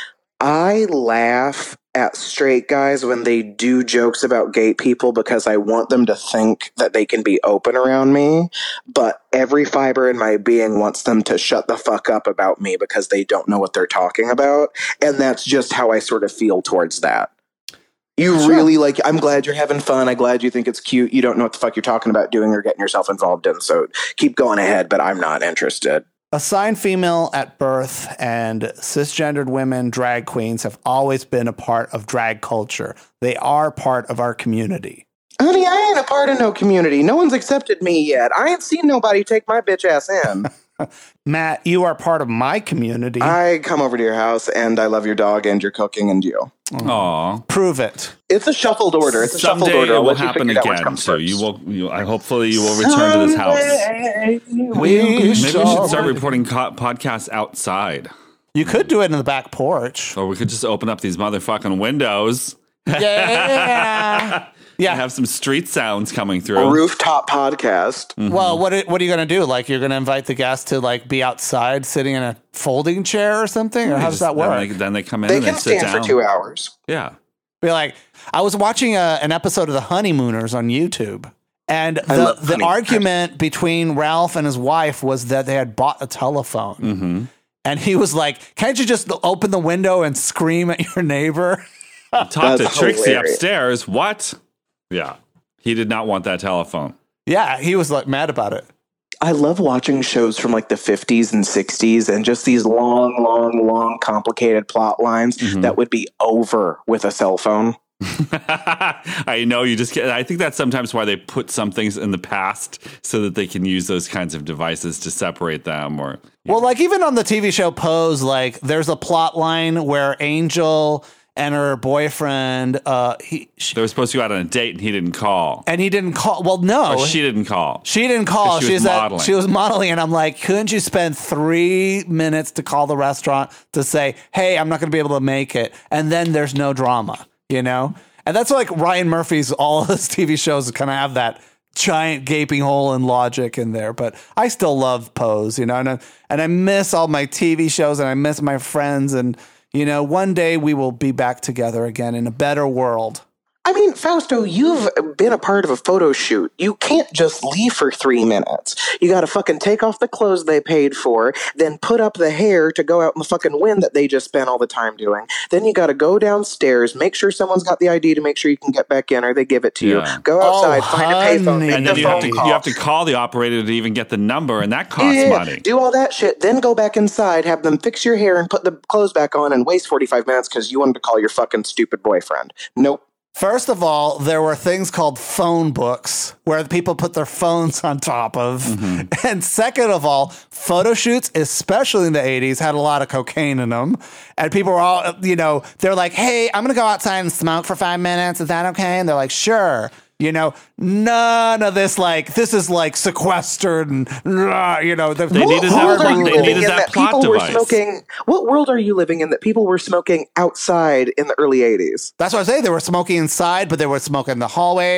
I laugh at straight guys when they do jokes about gay people because I want them to think that they can be open around me, but every fiber in my being wants them to shut the fuck up about me because they don't know what they're talking about, and that's just how I sort of feel towards that. You sure. really, like, I'm glad you're having fun. I'm glad you think it's cute. You don't know what the fuck you're talking about doing or getting yourself involved in, so keep going ahead, but I'm not interested. Assigned female at birth and cisgendered women drag queens have always been a part of drag culture. They are part of our community. Honey, I ain't a part of no community. No one's accepted me yet. I ain't seen nobody take my bitch ass in. Matt, you are part of my community. I come over to your house and I love your dog and your cooking and you. Aww. Prove it. It's a shuffled order. It's a Someday shuffled order. It will happen again. So you will. You, I hopefully you will return Someday to this house. We Maybe we should shall. start reporting co- podcasts outside. You could do it in the back porch, or we could just open up these motherfucking windows. Yeah. Yeah, have some street sounds coming through. A rooftop podcast. Mm-hmm. Well, what are, what are you going to do? Like, you're going to invite the guests to like be outside sitting in a folding chair or something, or how does that work? Then they, then they come in. They and can they sit stand down for two hours. Yeah, be like, I was watching a, an episode of The Honeymooners on YouTube, and the the argument between Ralph and his wife was that they had bought a telephone, mm-hmm. and he was like, "Can't you just open the window and scream at your neighbor?" Talk to Trixie upstairs. What? Yeah. He did not want that telephone. Yeah, he was like mad about it. I love watching shows from like the fifties and sixties and just these long, long, long, complicated plot lines mm-hmm. that would be over with a cell phone. I know you just get, I think that's sometimes why they put some things in the past so that they can use those kinds of devices to separate them. Or well, know. Like even on the T V show Pose, like there's a plot line where Angel and her boyfriend, uh, he she, they were supposed to go out on a date, and he didn't call. And he didn't call. Well, no, or she didn't call. She didn't call. She, she was modeling. At, she was modeling, and I'm like, couldn't you spend three minutes to call the restaurant to say, "Hey, I'm not going to be able to make it," and then there's no drama, you know? And that's like Ryan Murphy's all his T V shows kind of have that giant gaping hole in logic in there. But I still love Pose, you know, and I, and I miss all my T V shows, and I miss my friends and. You know, one day we will be back together again in a better world. I mean, Fausto, you've been a part of a photo shoot. You can't just leave for three minutes. You got to fucking take off the clothes they paid for, then put up the hair to go out in the fucking wind that they just spent all the time doing. Then you got to go downstairs, make sure someone's got the I D to make sure you can get back in or they give it to yeah. you. Go outside, oh, find a payphone, make and the then you phone have, to, call. you have to call the operator to even get the number, and that costs yeah, money. Do all that shit, then go back inside, have them fix your hair and put the clothes back on and waste forty-five minutes because you wanted to call your fucking stupid boyfriend. Nope. First of all, there were things called phone books where people put their phones on top of. Mm-hmm. And second of all, photo shoots, especially in the eighties, had a lot of cocaine in them. And people were all, you know, they're like, hey, I'm going to go outside and smoke for five minutes. Is that okay? And they're like, sure. You know, none of this, like, this is like sequestered and, you know, they, they needed that, they needed that, that plot people device. Were smoking, what world are you living in that people were smoking outside in the early eighties? That's what I say. They were smoking inside, but they were smoking in the hallway.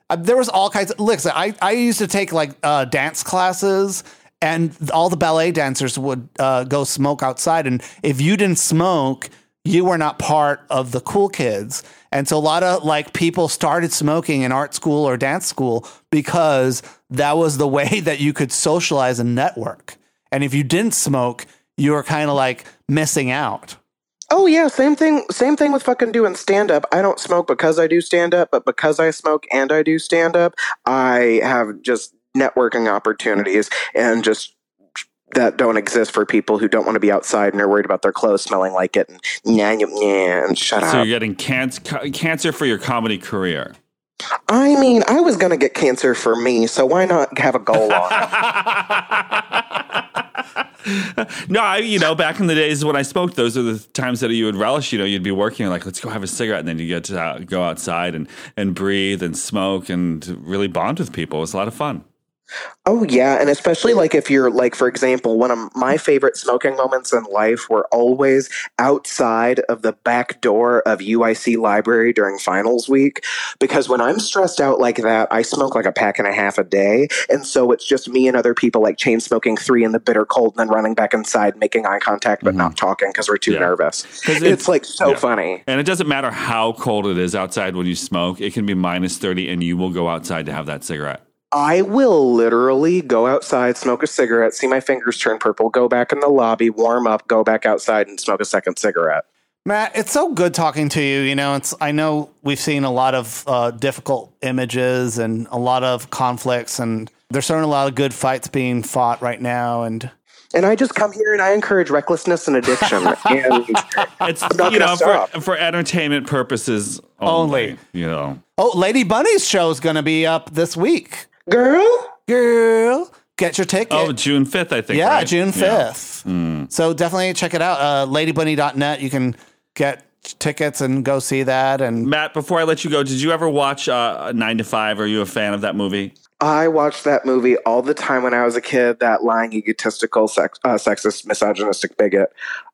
Uh, there was all kinds of, listen, I, I used to take like uh, dance classes, and all the ballet dancers would uh, go smoke outside. And if you didn't smoke, you were not part of the cool kids. And so a lot of like people started smoking in art school or dance school because that was the way that you could socialize and network. And if you didn't smoke, you were kind of like missing out. Oh yeah, same thing. Same thing with fucking doing stand up. I don't smoke because I do stand up, but because I smoke and I do stand up, I have just networking opportunities and just that don't exist for people who don't want to be outside and are worried about their clothes smelling like it. And nah, nah, nah, and shut so up. So you're getting cancer, cancer for your comedy career. I mean, I was going to get cancer for me, so why not have a goal on it? No, I, you know, back in the days when I smoked, those are the times that you would relish. You know, you'd be working like, let's go have a cigarette, and then you get to uh, go outside and, and breathe and smoke and really bond with people. It was a lot of fun. Oh, yeah. And especially like if you're like, for example, one of my favorite smoking moments in life were always outside of the back door of U I C library during finals week. Because when I'm stressed out like that, I smoke like a pack and a half a day. And so it's just me and other people like chain smoking three in the bitter cold and then running back inside, making eye contact, but mm-hmm. not talking because we're too yeah. nervous. It's, it's like so yeah. funny. And it doesn't matter how cold it is outside when you smoke. It can be minus thirty and you will go outside to have that cigarette. I will literally go outside, smoke a cigarette, see my fingers turn purple, go back in the lobby, warm up, go back outside and smoke a second cigarette. Matt, it's so good talking to you. You know, it's I know we've seen a lot of uh, difficult images and a lot of conflicts, and there's certainly a lot of good fights being fought right now. And and I just come here and I encourage recklessness and addiction. And it's you know for, for entertainment purposes only, only. You know. Oh, Lady Bunny's show is going to be up this week. Girl, girl, get your ticket. Oh, June fifth, I think. Yeah, right? June fifth. Yeah. Mm. So definitely check it out. Uh, lady bunny dot net. You can get tickets and go see that. And Matt, before I let you go, did you ever watch uh, nine to five? Are you a fan of that movie? I watched that movie all the time when I was a kid, that lying, egotistical, sex, uh, sexist, misogynistic bigot.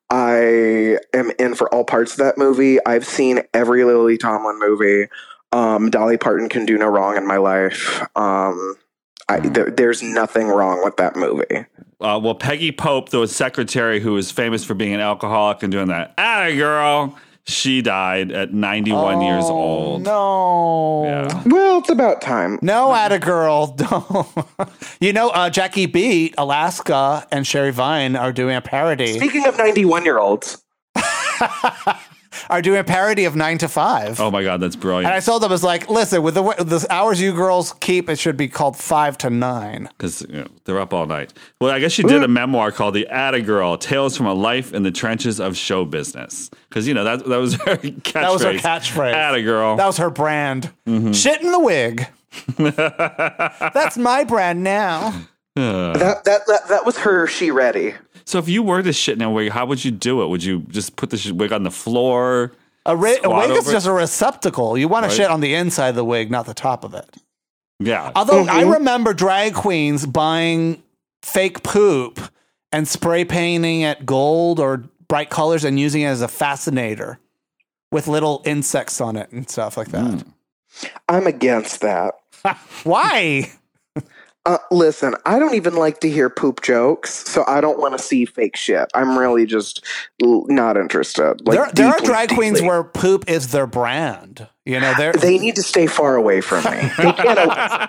I am in for all parts of that movie. I've seen every Lily Tomlin movie. Um, Dolly Parton can do no wrong in my life. Um, I, there, there's nothing wrong with that movie. Uh, well, Peggy Pope, the secretary who was famous for being an alcoholic and doing that, atta girl, she died at ninety-one oh, years old. No. Yeah. Well, it's about time. No, atta girl. Don't. You know, uh, Jackie Beat, Alaska, and Sherry Vine are doing a parody. Speaking of ninety-one-year-olds. Are doing a parody of nine to five. Oh my God, that's brilliant. And I told them, I was like, listen, with the, the hours you girls keep, it should be called five to nine. Because you know, they're up all night. Well, I guess she did a memoir called The Atta Girl, Tales from a Life in the Trenches of Show Business. Because, you know, that, that was her catchphrase. That was her catchphrase. Atta Girl. That was her brand. Mm-hmm. Shit in the wig. That's my brand now. Uh. That, that, that, that was her She Ready. So if you were to shit in a wig, how would you do it? Would you just put the wig on the floor? A, ra- a wig is just a receptacle. You want to right? shit on the inside of the wig, not the top of it. Yeah. Although mm-hmm. I remember drag queens buying fake poop and spray painting it gold or bright colors and using it as a fascinator with little insects on it and stuff like that. Mm. I'm against that. Why? Uh, listen, I don't even like to hear poop jokes, so I don't want to see fake shit. I'm really just l- not interested. Like, there, there are drag deeply. queens where poop is their brand. You know, they need to stay far away from me. They can't,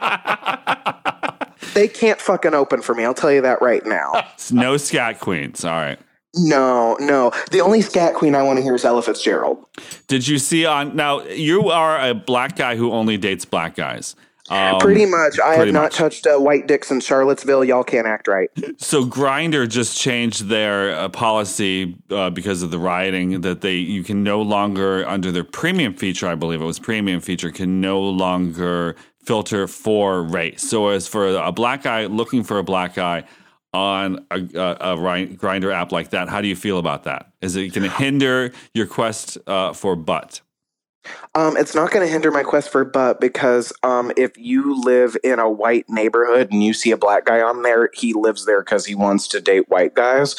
open. They can't fucking open for me. I'll tell you that right now. No scat queens. All right. No, no. The only scat queen I want to hear is Ella Fitzgerald. Did you see on now? You are a black guy who only dates black guys. Um, pretty much. I pretty have not much. touched uh, white dicks in Charlottesville. Y'all can't act right. So Grindr just changed their uh, policy uh, because of the rioting that they you can no longer, under their premium feature, I believe it was premium feature, can no longer filter for race. So as for a black guy looking for a black guy on a, a, a Grindr app like that, how do you feel about that? Is it going to hinder your quest uh, for butt? Um, it's not going to hinder my quest for butt because um, if you live in a white neighborhood and you see a black guy on there, he lives there because he wants to date white guys.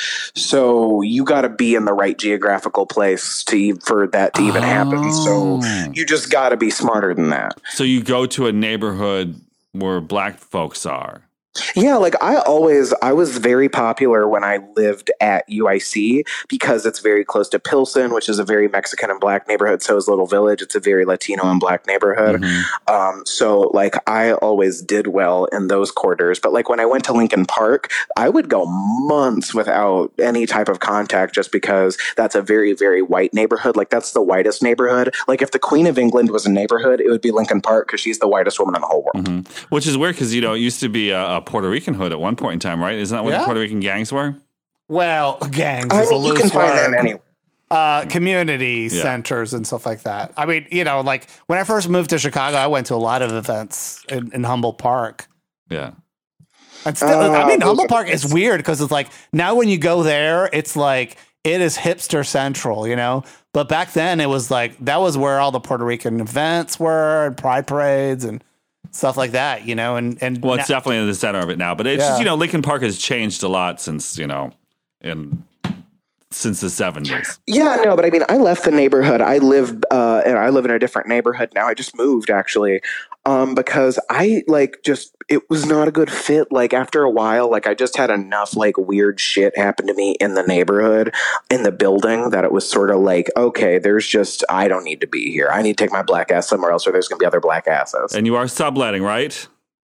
So you got to be in the right geographical place to e- for that to even Oh. happen. So you just got to be smarter than that. So you go to a neighborhood where black folks are. Yeah, like I always, I was very popular when I lived at U I C because it's very close to Pilsen, which is a very Mexican and black neighborhood. So is Little Village. It's a very Latino and black neighborhood. Mm-hmm. Um, so like I always did well in those quarters. But like when I went to Lincoln Park, I would go months without any type of contact just because that's a very, very white neighborhood. Like that's the whitest neighborhood. Like if the Queen of England was a neighborhood, it would be Lincoln Park because she's the whitest woman in the whole world. Mm-hmm. Which is weird because, you know, it used to be a, a Puerto Rican hood at one point in time, right? Isn't that what Yeah. the Puerto Rican gangs were? Well, gangs I is a mean, you loose can find word. them anywhere. Uh, community Yeah. centers and stuff like that. I mean, you know, like when I first moved to Chicago, I went to a lot of events in, in Humboldt Park. Yeah. And still, Uh, I mean, those Humboldt are- Park is weird because it's like now when you go there, it's like it is hipster central, you know. But back then, it was like that was where all the Puerto Rican events were and pride parades and stuff like that, you know. And and Well, it's now- definitely in the center of it now, but it's Yeah. just, you know, Lincoln Park has changed a lot since, you know, in since the seventies. Yeah, no, but I mean, I left the neighborhood. I live, uh, and I live in a different neighborhood now. I just moved actually, um, because I like just it was not a good fit. Like after a while, like I just had enough like weird shit happen to me in the neighborhood, in the building, that it was sort of like, okay, there's just I don't need to be here. I need to take my black ass somewhere else, or there's gonna be other black asses. And you are subletting, right?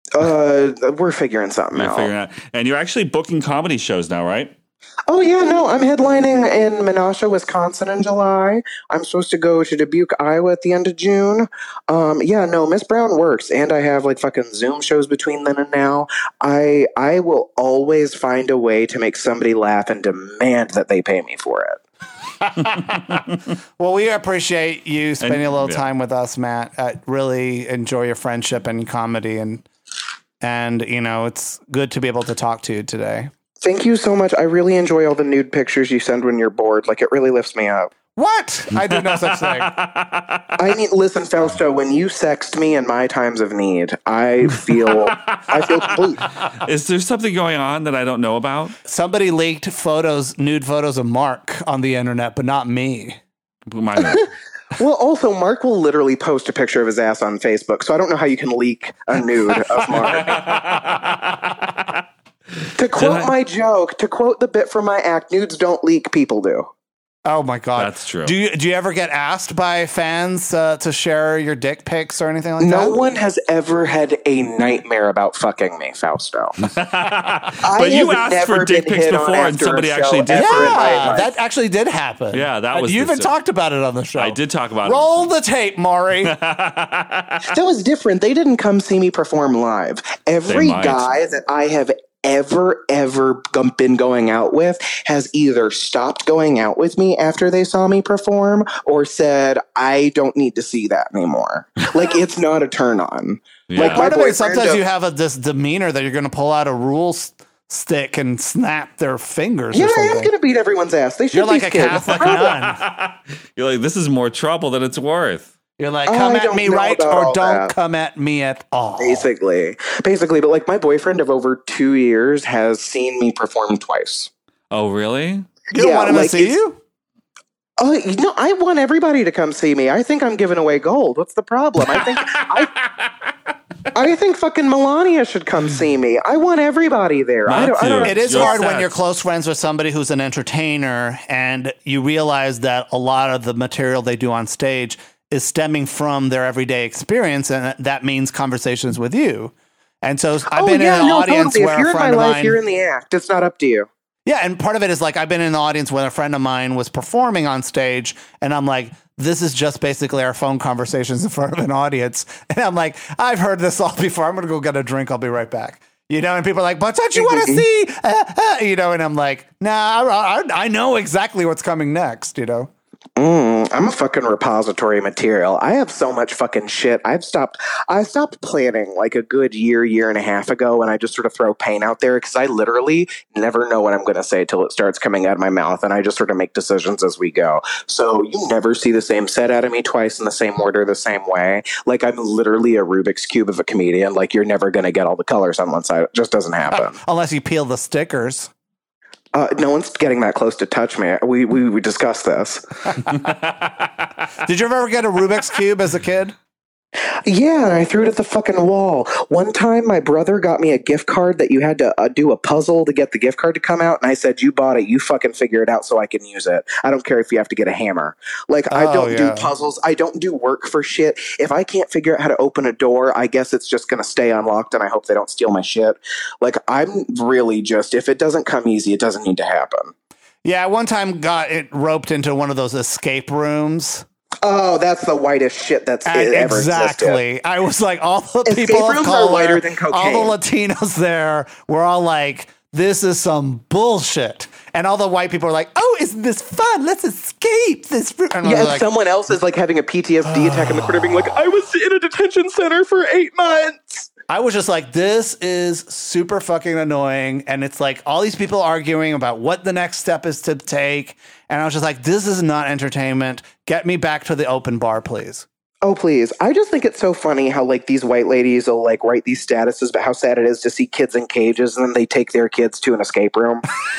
Uh, we're figuring something You're out. figuring out. And you're actually booking comedy shows now, right? Oh yeah, no, I'm headlining in Menasha, Wisconsin in July. I'm supposed to go to Dubuque, Iowa at the end of June. Um, yeah, no, Miss Brown works, and I have like fucking Zoom shows between then and now. I I will always find a way to make somebody laugh and demand that they pay me for it. Well, we appreciate you spending And- a little yeah. time with us, Matt. I really enjoy your friendship and comedy, and and you know, it's good to be able to talk to you today. Thank you so much. I really enjoy all the nude pictures you send when you're bored. Like it really lifts me up. What? I did no such thing. I mean, listen, Fausto, when you sext me in my times of need, I feel I feel complete. Is there something going on that I don't know about? Somebody leaked photos, nude photos of Mark on the internet, but not me. Mine- Well, also, Mark will literally post a picture of his ass on Facebook, so I don't know how you can leak a nude of Mark. To quote I- my joke, to quote the bit from my act, nudes don't leak, people do. Oh my god, That's true. Do you do you ever get asked by fans uh, to share your dick pics or anything like No that? one has ever had a nightmare about fucking me, Fausto. But you have asked for never dick been pics hit on before and after a somebody show actually did. ever in my Yeah, life. that actually did happen. Yeah, that And was You the even sto- talked about it on the show. I did talk about Roll the tape, Maury. That was different. They didn't come see me perform live. Every might. guy that I have ever, ever g- been going out with has either stopped going out with me after they saw me perform or said, I don't need to see that anymore. Like, it's not a turn on. Yeah. Like, my Part of it, boyfriend sometimes of- you have a, this demeanor that you're going to pull out a rule s- stick and snap their fingers Yeah, or I am something. going to beat everyone's ass. They should You're be like a scared. Catholic nun. You're like, this is more trouble than it's worth. You're like, I come at don't me know right about or all don't that. come at me at all. Basically. Basically. But, like, my boyfriend of over two years has seen me perform twice. Oh, really? You don't Yeah, want him like, to see it's- you? Oh, you know, I want everybody to come see me. I think I'm giving away gold. What's the problem? I think I, I think fucking Melania should come see me. I want everybody there. I don't, I don't Matthew. It is Just hard when that. you're close friends with somebody who's an entertainer and you realize that a lot of the material they do on stage is stemming from their everyday experience, and that means conversations with you. And so I've oh, been yeah, in an no, audience totally. where If you're a in my friend of life, mine, you're in the act. It's not up to you. yeah, and part of it is like I've been in an audience when a friend of mine was performing on stage, and I'm like, this is just basically our phone conversations in front of an audience, and I'm like, I've heard this all before. I'm gonna go get a drink. I'll be right back. You know, and people are like, but don't you want to see? Uh, uh, you know, and I'm like, nah, I, I, I know exactly what's coming next. You know. Mm, I'm a fucking repository material. I have so much fucking shit. I've stopped. I stopped planning like a good year, year and a half ago, and I just sort of throw paint out there because I literally never know what I'm going to say till it starts coming out of my mouth, and I just sort of make decisions as we go. So you never see the same set out of me twice in the same order, the same way. Like I'm literally a Rubik's cube of a comedian. Like you're never going to get all the colors on one side. It just doesn't happen unless you peel the stickers. Uh, no one's getting that close to touch me. We we, we discussed this. Did you ever get a Rubik's Cube as a kid? Yeah, and I threw it at the fucking wall. One time, my brother got me a gift card that you had to uh, do a puzzle to get the gift card to come out, and I said, you bought it, you fucking figure it out so I can use it. I don't care if you have to get a hammer. Like, oh, I don't yeah. do puzzles. I don't do work for shit. If I can't figure out how to open a door, I guess it's just going to stay unlocked, and I hope they don't steal my shit. Like, I'm really just, if it doesn't come easy, it doesn't need to happen. Yeah, one time got it roped into one of those escape rooms. Oh, that's the whitest shit that's and ever exactly. existed. I was like, all the Escape people of rooms color, are whiter than cocaine. all the Latinos there were all like, this is some bullshit. And all the white people are like, oh, isn't this fun? Let's escape this room. And yeah, like, someone else is like having a P T S D attack in the corner being like, I was in a detention center for eight months. I was just like, this is super fucking annoying. And it's like all these people arguing about what the next step is to take. And I was just like, this is not entertainment. Get me back to the open bar, please. Oh, please. I just think it's so funny how like these white ladies will like write these statuses about how sad it is to see kids in cages and then they take their kids to an escape room.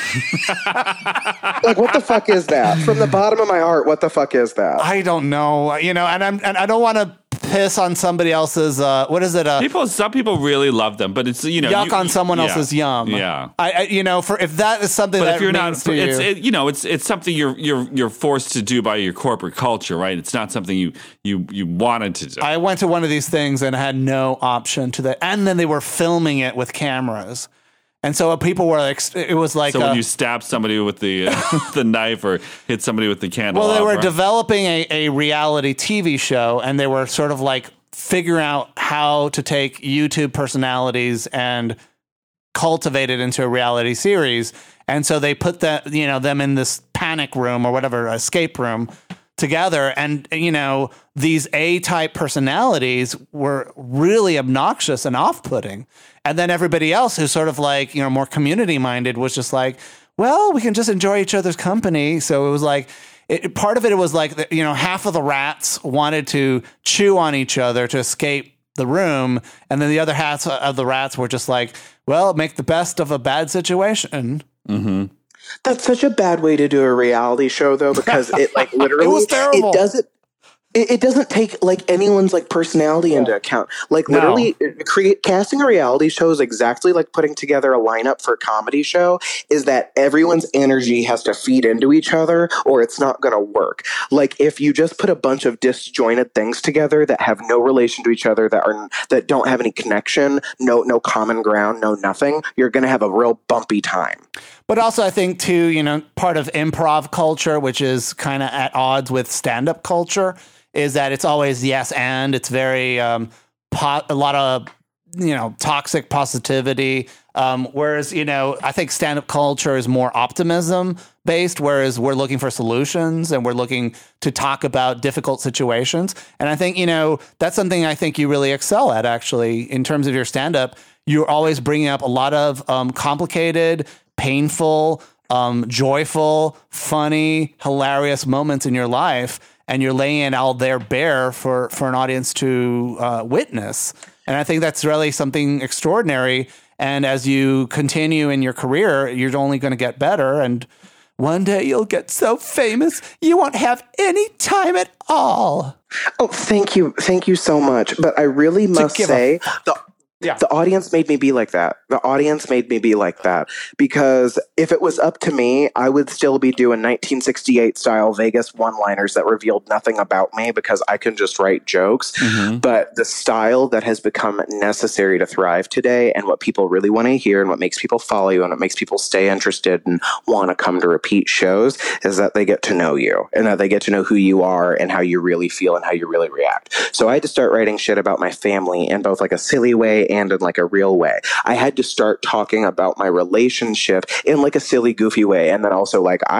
Like, what the fuck is that? From the bottom of my heart, what the fuck is that? I don't know. You know, and I'm and I don't want to piss on somebody else's uh what is it uh people some people really love them, but it's, you know, yuck you, on someone yeah, else's yum. Yeah. I, I you know, for if that is something but that if you're not to it's you, it, you know, it's it's something you're you're you're forced to do by your corporate culture, right? It's not something you you you wanted to do. I went to one of these things and had no option to that, and then they were filming it with cameras. And so people were like, it was like, so when uh, you stab somebody with the uh, the knife or hit somebody with the candle. Well, they were developing a, a reality T V show, and they were sort of like figure out how to take YouTube personalities and cultivate it into a reality series. And so they put that, you know, them in this panic room or whatever, escape room together. And, you know, these A-type personalities were really obnoxious and off-putting. And then everybody else who's sort of like, you know, more community minded was just like, well, we can just enjoy each other's company. So it was like, It, part of it was like, you know, half of the rats wanted to chew on each other to escape the room. And then the other half of the rats were just like, well, make the best of a bad situation. Mm-hmm. That's such a bad way to do a reality show, though, because it like literally, it was terrible. It doesn't. It, it doesn't take like anyone's like personality yeah. into account. Like literally, no. create casting a reality show is exactly like putting together a lineup for a comedy show. Is that everyone's energy has to feed into each other, or it's not going to work. Like if you just put a bunch of disjointed things together that have no relation to each other, that are that don't have any connection, no no common ground, no nothing, you're going to have a real bumpy time. But also, I think too, you know, part of improv culture, which is kind of at odds with stand-up culture, is that it's always yes and it's very um, po- a lot of, you know, toxic positivity. Um, whereas, you know, I think stand-up culture is more optimism based, whereas we're looking for solutions and we're looking to talk about difficult situations. And I think, you know, that's something I think you really excel at, actually, in terms of your stand-up. You're always bringing up a lot of um, complicated, painful, um, joyful, funny, hilarious moments in your life. And you're laying it all there bare for, for an audience to uh, witness. And I think that's really something extraordinary. And as you continue in your career, you're only going to get better. And one day you'll get so famous, you won't have any time at all. Oh, thank you. Thank you so much. But I really must say, the Yeah. The audience made me be like that. The audience made me be like that because if it was up to me, I would still be doing nineteen sixty-eight style Vegas one-liners that revealed nothing about me because I can just write jokes. Mm-hmm. But the style that has become necessary to thrive today and what people really want to hear and what makes people follow you and what makes people stay interested and want to come to repeat shows is that they get to know you and that they get to know who you are and how you really feel and how you really react. So I had to start writing shit about my family in both like a silly way and in like a real way. I had to start talking about my relationship in like a silly, goofy way. And then also like, I'm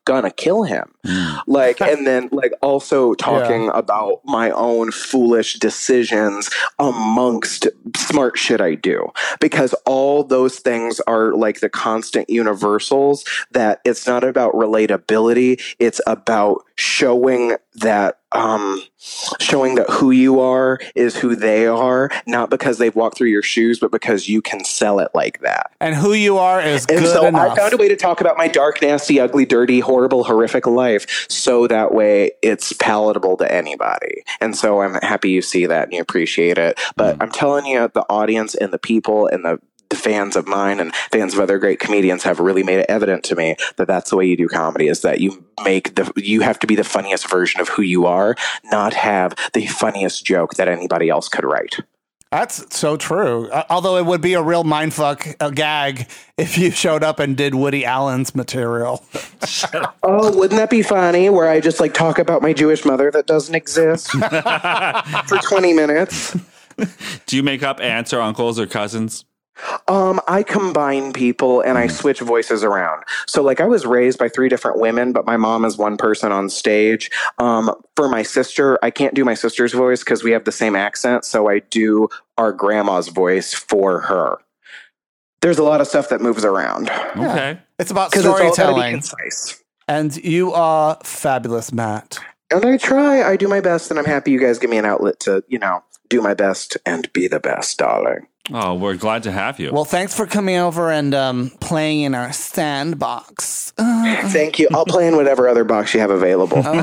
gonna kill him. Like, and then like also talking yeah. about my own foolish decisions amongst smart shit I do, because all those things are like the constant universals, that it's not about relatability. It's about showing that um, showing that who you are is who they are, not because they've walked through your shoes, but because you can sell it like that. And who you are is and good so enough. I found a way to talk about my dark, nasty, ugly, dirty, horrible, horrific life, so that way it's palatable to anybody. And so I'm happy you see that and you appreciate it. But mm. I'm telling you, the audience and the people and the The fans of mine and fans of other great comedians have really made it evident to me that that's the way you do comedy, is that you make the, you have to be the funniest version of who you are, not have the funniest joke that anybody else could write. That's so true. Uh, although it would be a real mindfuck, a gag, if you showed up and did Woody Allen's material. Oh, wouldn't that be funny? Where I just like talk about my Jewish mother that doesn't exist for twenty minutes. Do you make up aunts or uncles or cousins? Um, I combine people and I switch voices around. So like I was raised by three different women, but my mom is one person on stage. Um, for my sister, I can't do my sister's voice because we have the same accent. So I do our grandma's voice for her. There's a lot of stuff that moves around. Okay. It's about storytelling. It's all concise. And you are fabulous, Matt. And I try, I do my best, and I'm happy you guys give me an outlet to, you know, do my best and be the best, darling. Oh, we're glad to have you. Well, thanks for coming over and um, playing in our sandbox. Uh, Thank you. I'll play in whatever other box you have available. Oh,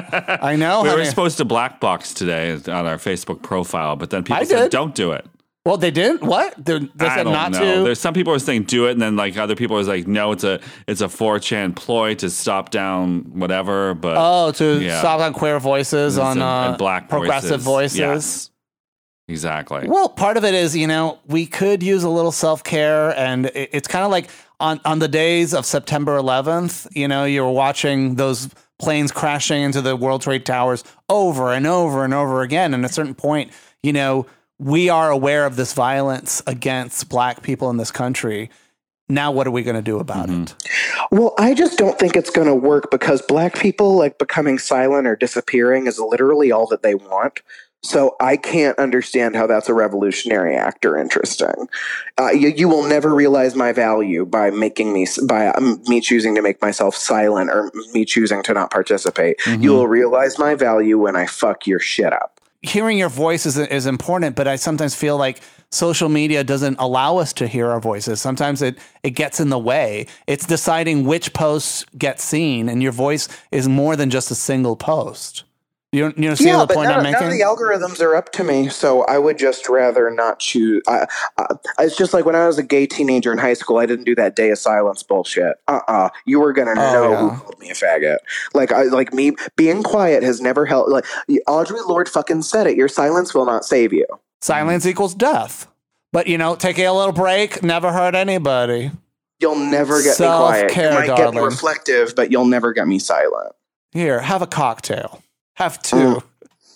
I know. We honey. were supposed to black box today on our Facebook profile, but then people I said, did. don't do it. Well, they didn't? What? They, they I said don't not know. to? There's some people were saying do it, and then like other people was like, no, it's a it's a four chan ploy to stop down whatever. But oh, to yeah. stop on queer voices, on and, uh, and black progressive voices. voices. Yes. Exactly. Well, part of it is, you know, we could use a little self-care, and it, it's kind of like on, on the days of September eleventh, you know, you were watching those planes crashing into the World Trade Towers over and over and over again. And at a certain point, you know, we are aware of this violence against black people in this country. Now, what are we going to do about mm-hmm. it? Well, I just don't think it's going to work, because black people, like, becoming silent or disappearing is literally all that they want. So I can't understand how that's a revolutionary act or interesting. Uh, you, you will never realize my value by making me by um, me choosing to make myself silent or me choosing to not participate. Mm-hmm. You will realize my value when I fuck your shit up. Hearing your voice is is important, but I sometimes feel like social media doesn't allow us to hear our voices. Sometimes it it gets in the way. It's deciding which posts get seen, and your voice is more than just a single post. You don't, you know, see yeah, the but point none, I'm making? none of the algorithms are up to me, so I would just rather not choose. I, I, it's just like when I was a gay teenager in high school, I didn't do that day of silence bullshit. Uh-uh. You were going to oh, know yeah. who called me a faggot. Like, I, like me being quiet has never helped. Like, Audre Lorde fucking said it. Your silence will not save you. Silence equals death. But, you know, taking a little break never hurt anybody. You'll never get Self-care, me quiet. You might darling. get me reflective, but you'll never get me silent. Here, have a cocktail. Have two. Mm.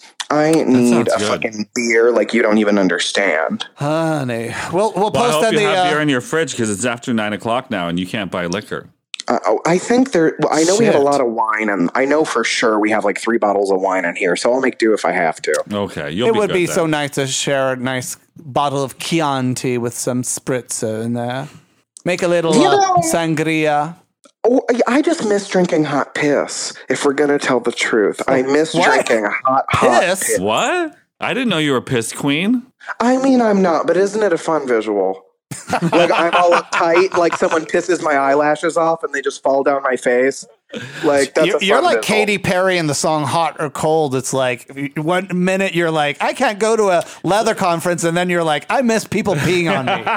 I need a good. fucking beer like you don't even understand. Honey. We'll, we'll Well, I post hope on you the... have Uh, beer in your fridge, because it's after nine o'clock now and you can't buy liquor. Uh, oh, I think there. Well, I know we have a Shit. lot of wine, and I know for sure we have like three bottles of wine in here, so I'll make do if I have to. Okay, you'll it be would good be then. so nice to share a nice bottle of Chianti with some spritzer in there. Make a little You uh, know- sangria. Oh, I- I just miss drinking hot piss. If we're gonna tell the truth, I miss What? drinking hot hot Piss? piss. What? I didn't know you were a piss queen. I mean, I'm not, but isn't it a fun visual? Like I'm all uptight, like someone pisses my eyelashes off and they just fall down my face. Like that's You're, a fun you're like visual. Katy Perry in the song Hot or Cold. It's like one minute you're like, I can't go to a leather conference. And then you're like, I miss people peeing on me.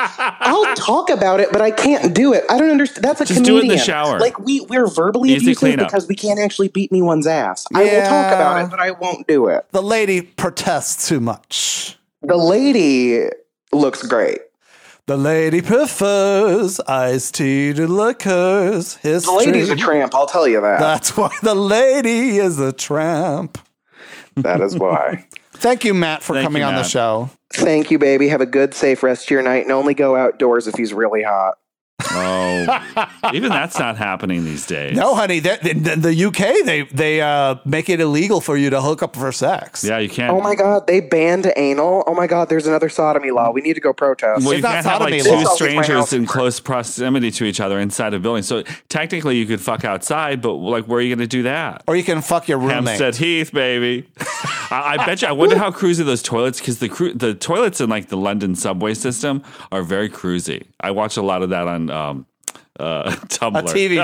I'll talk about it, but I can't do it. I don't understand. That's a Just do it in comedian. the shower. Like we, we're verbally Easy abusive cleanup. because we can't actually beat anyone's ass. I will Yeah. talk about it, but I won't do it. The lady protests too much. The lady looks great. The lady prefers iced tea to liquors. The lady's a tramp, I'll tell you that. That's why the lady is a tramp. That is why. Thank you, Matt, for Thank coming you, on the Matt. show. Thank you, baby. Have a good, safe rest of your night, and only go outdoors if he's really hot. Oh, even that's not happening these days. No, honey. In the U K, they they uh, make it illegal for you to hook up for sex. Yeah, you can't. Oh my God, they banned anal. Oh my God, there's another sodomy law. We need to go protest. Well, It's you not can't have like sodomy two law. strangers in close proximity to each other inside a building. So technically, you could fuck outside, but like, where are you going to do that? Or you can fuck your roommate. Hampstead Heath, baby. I, I bet you. I wonder how cruisy those toilets, because the cru- the toilets in like the London subway system are very cruisy. I watch a lot of that on um, uh, Tumblr. A T V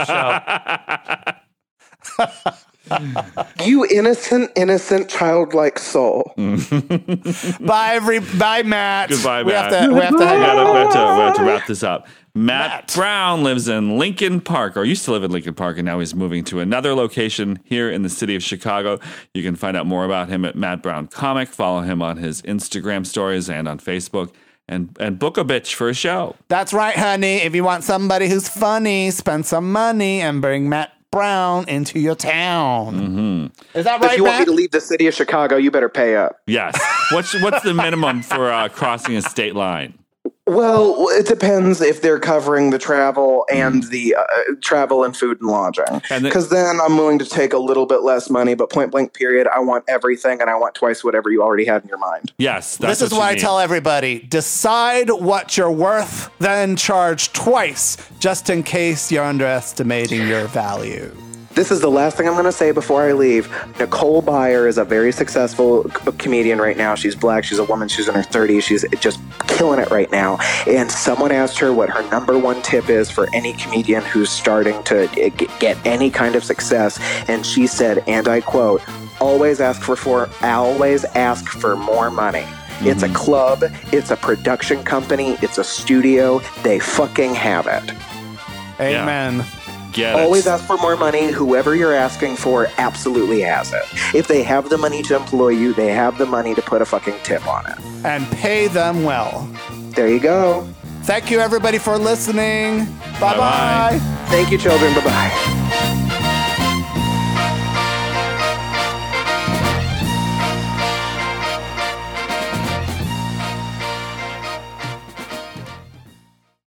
show. You innocent, innocent, childlike soul. Bye, every bye, Matt. Goodbye, we Matt. Have to, we have to hang We out. gotta- we have to, we have to wrap this up. Matt, Matt. Brown lives in Lincoln Park, or used to live in Lincoln Park, and now he's moving to another location here in the city of Chicago. You can find out more about him at Matt Brown Comic. Follow him on his Instagram stories and on Facebook. And, and book a bitch for a show. That's right, honey. If you want somebody who's funny, spend some money and bring Matt Brown into your town. Mm-hmm. Is that If right, you want me Matt? to leave the city of Chicago, you better pay up. Yes. What's what's the minimum for uh, crossing a state line? Well, it depends if they're covering the travel and the uh, travel and food and lodging. And the- Because then I'm willing to take a little bit less money, but point blank period, I want everything and I want twice whatever you already had in your mind. Yes. That's This is what what you I need. tell everybody. Decide what you're worth, then charge twice, just in case you're underestimating your value. This is the last thing I'm going to say before I leave. Nicole Byer is a very successful c- comedian right now. She's black. She's a woman. She's in her thirties. She's just killing it right now. And someone asked her what her number one tip is for any comedian who's starting to g- get any kind of success. And she said, and I quote, always ask for, for always ask for more money. Mm-hmm. It's a club. It's a production company. It's a studio. They fucking have it. Amen. Get it. Always ask for more money. Whoever you're asking for absolutely has it. If they have the money to employ you, they have the money to put a fucking tip on it. And pay them well. There you go. Thank you, everybody, for listening. Bye-bye. Bye-bye. Thank you, children. Bye-bye.